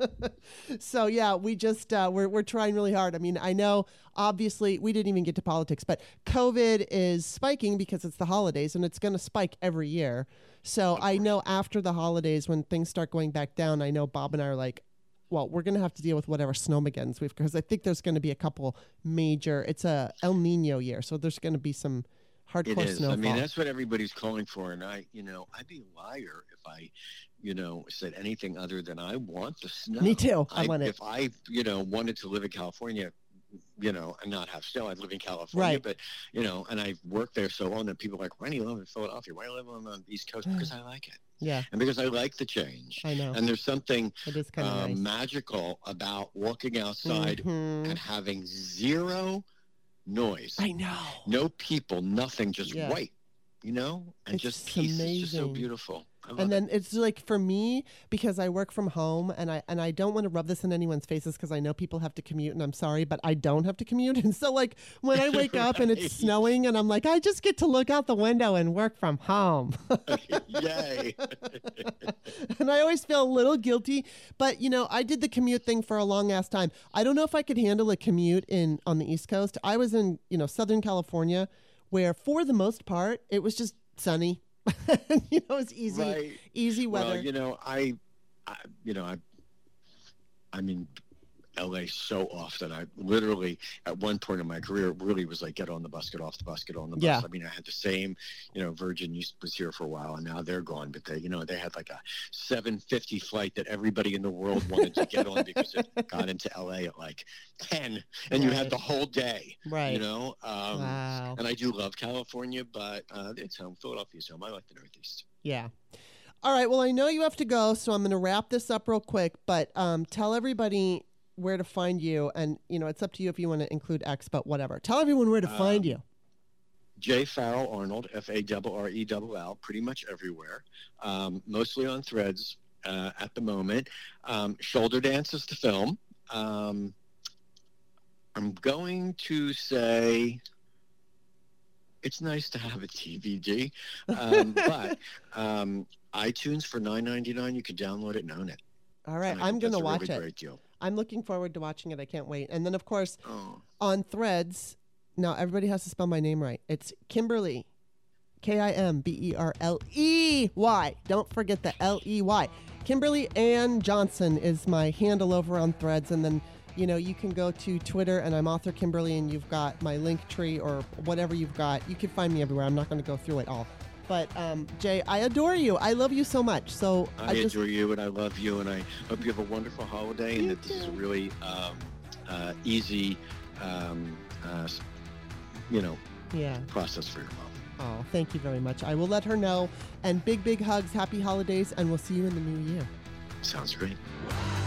so yeah, we just uh, we're we're trying really hard. I mean, I know obviously we didn't even get to politics, but COVID is spiking because it's the holidays, and it's going to spike every year. So I know after the holidays, when things start going back down, I know Bob and I are like, well, we're going to have to deal with whatever snowmageddons we've, because I think there's going to be a couple major. It's a El Nino year, so there's going to be some It hardcore is. snowfall. I mean, that's what everybody's calling for, and I, you know, I'd be a liar if I, you know, said anything other than I want the snow. Me too. I want it. If I, you know, wanted to live in California, you know, and not have snow, I'd live in California. Right. But, you know, and I've worked there so long that people are like, why do you live in Philadelphia? Why do you live on the East Coast? Because I like it. yeah, And because I like the change. I know. And there's something It is kind of um, nice. magical about walking outside Mhm. and having zero noise. I know. No people, nothing, just Yeah. white, you know, and It's just just peace. It's just so amazing. beautiful. I love And it. then it's like for me, because I work from home, and I and I don't want to rub this in anyone's faces because I know people have to commute, and I'm sorry, but I don't have to commute. And so like when I wake up and it's Right. snowing, and I'm like, I just get to look out the window and work from home. Yay! And I always feel a little guilty, but you know, I did the commute thing for a long ass time. I don't know if I could handle a commute in on the East Coast. I was in, you know, Southern California, where for the most part it was just sunny. You know, it's easy, Right. easy weather. Well, you know, I, I, you know, I, I mean, L A so often. I literally, at one point in my career, really was like, get on the bus, get off the bus, get on the bus. Yeah. I mean, I had the same, you know, Virgin used, was here for a while, and now they're gone. But they, you know, they had like a seven fifty flight that everybody in the world wanted to get on because it got into L A at like ten, and you Right. had the whole day. Right. You know. Um, Wow. And I do love California, but uh, it's home. Philadelphia's home. I like the Northeast. Yeah. All right. Well, I know you have to go, so I'm going to wrap this up real quick. But um, tell everybody where to find you, and you know it's up to you if you want to include X, but whatever. Tell everyone where to Um, find you. J Farrell Arnold, F A R R E L L, pretty much everywhere. Um, mostly on Threads uh, at the moment. Um, Shoulder Dance is the film. Um, I'm going to say it's nice to have a D V D, um, but um, iTunes for nine ninety-nine, you can download it and own it. All right, And I I'm think going to that's a watch really it. Great deal. I'm looking forward to watching it. I can't wait. And then, of course, Oh. on Threads, now everybody has to spell my name right. It's Kimberly, K I M B E R L E Y. Don't forget the L E Y. Kimberly Ann Johnson is my handle over on Threads. And then, you know, you can go to Twitter, and I'm Author Kimberly, and you've got my link tree or whatever you've got. You can find me everywhere. I'm not going to go through it all. But, um, Jay, I adore you. I love you so much. So I, I, just, adore you, and I love you, and I hope you have a wonderful holiday, and You that this is a too. really um, uh, easy, um, uh, you know, yeah. process for your mom. Oh, thank you very much. I will let her know. And big, big hugs. Happy holidays, and we'll see you in the new year. Sounds great.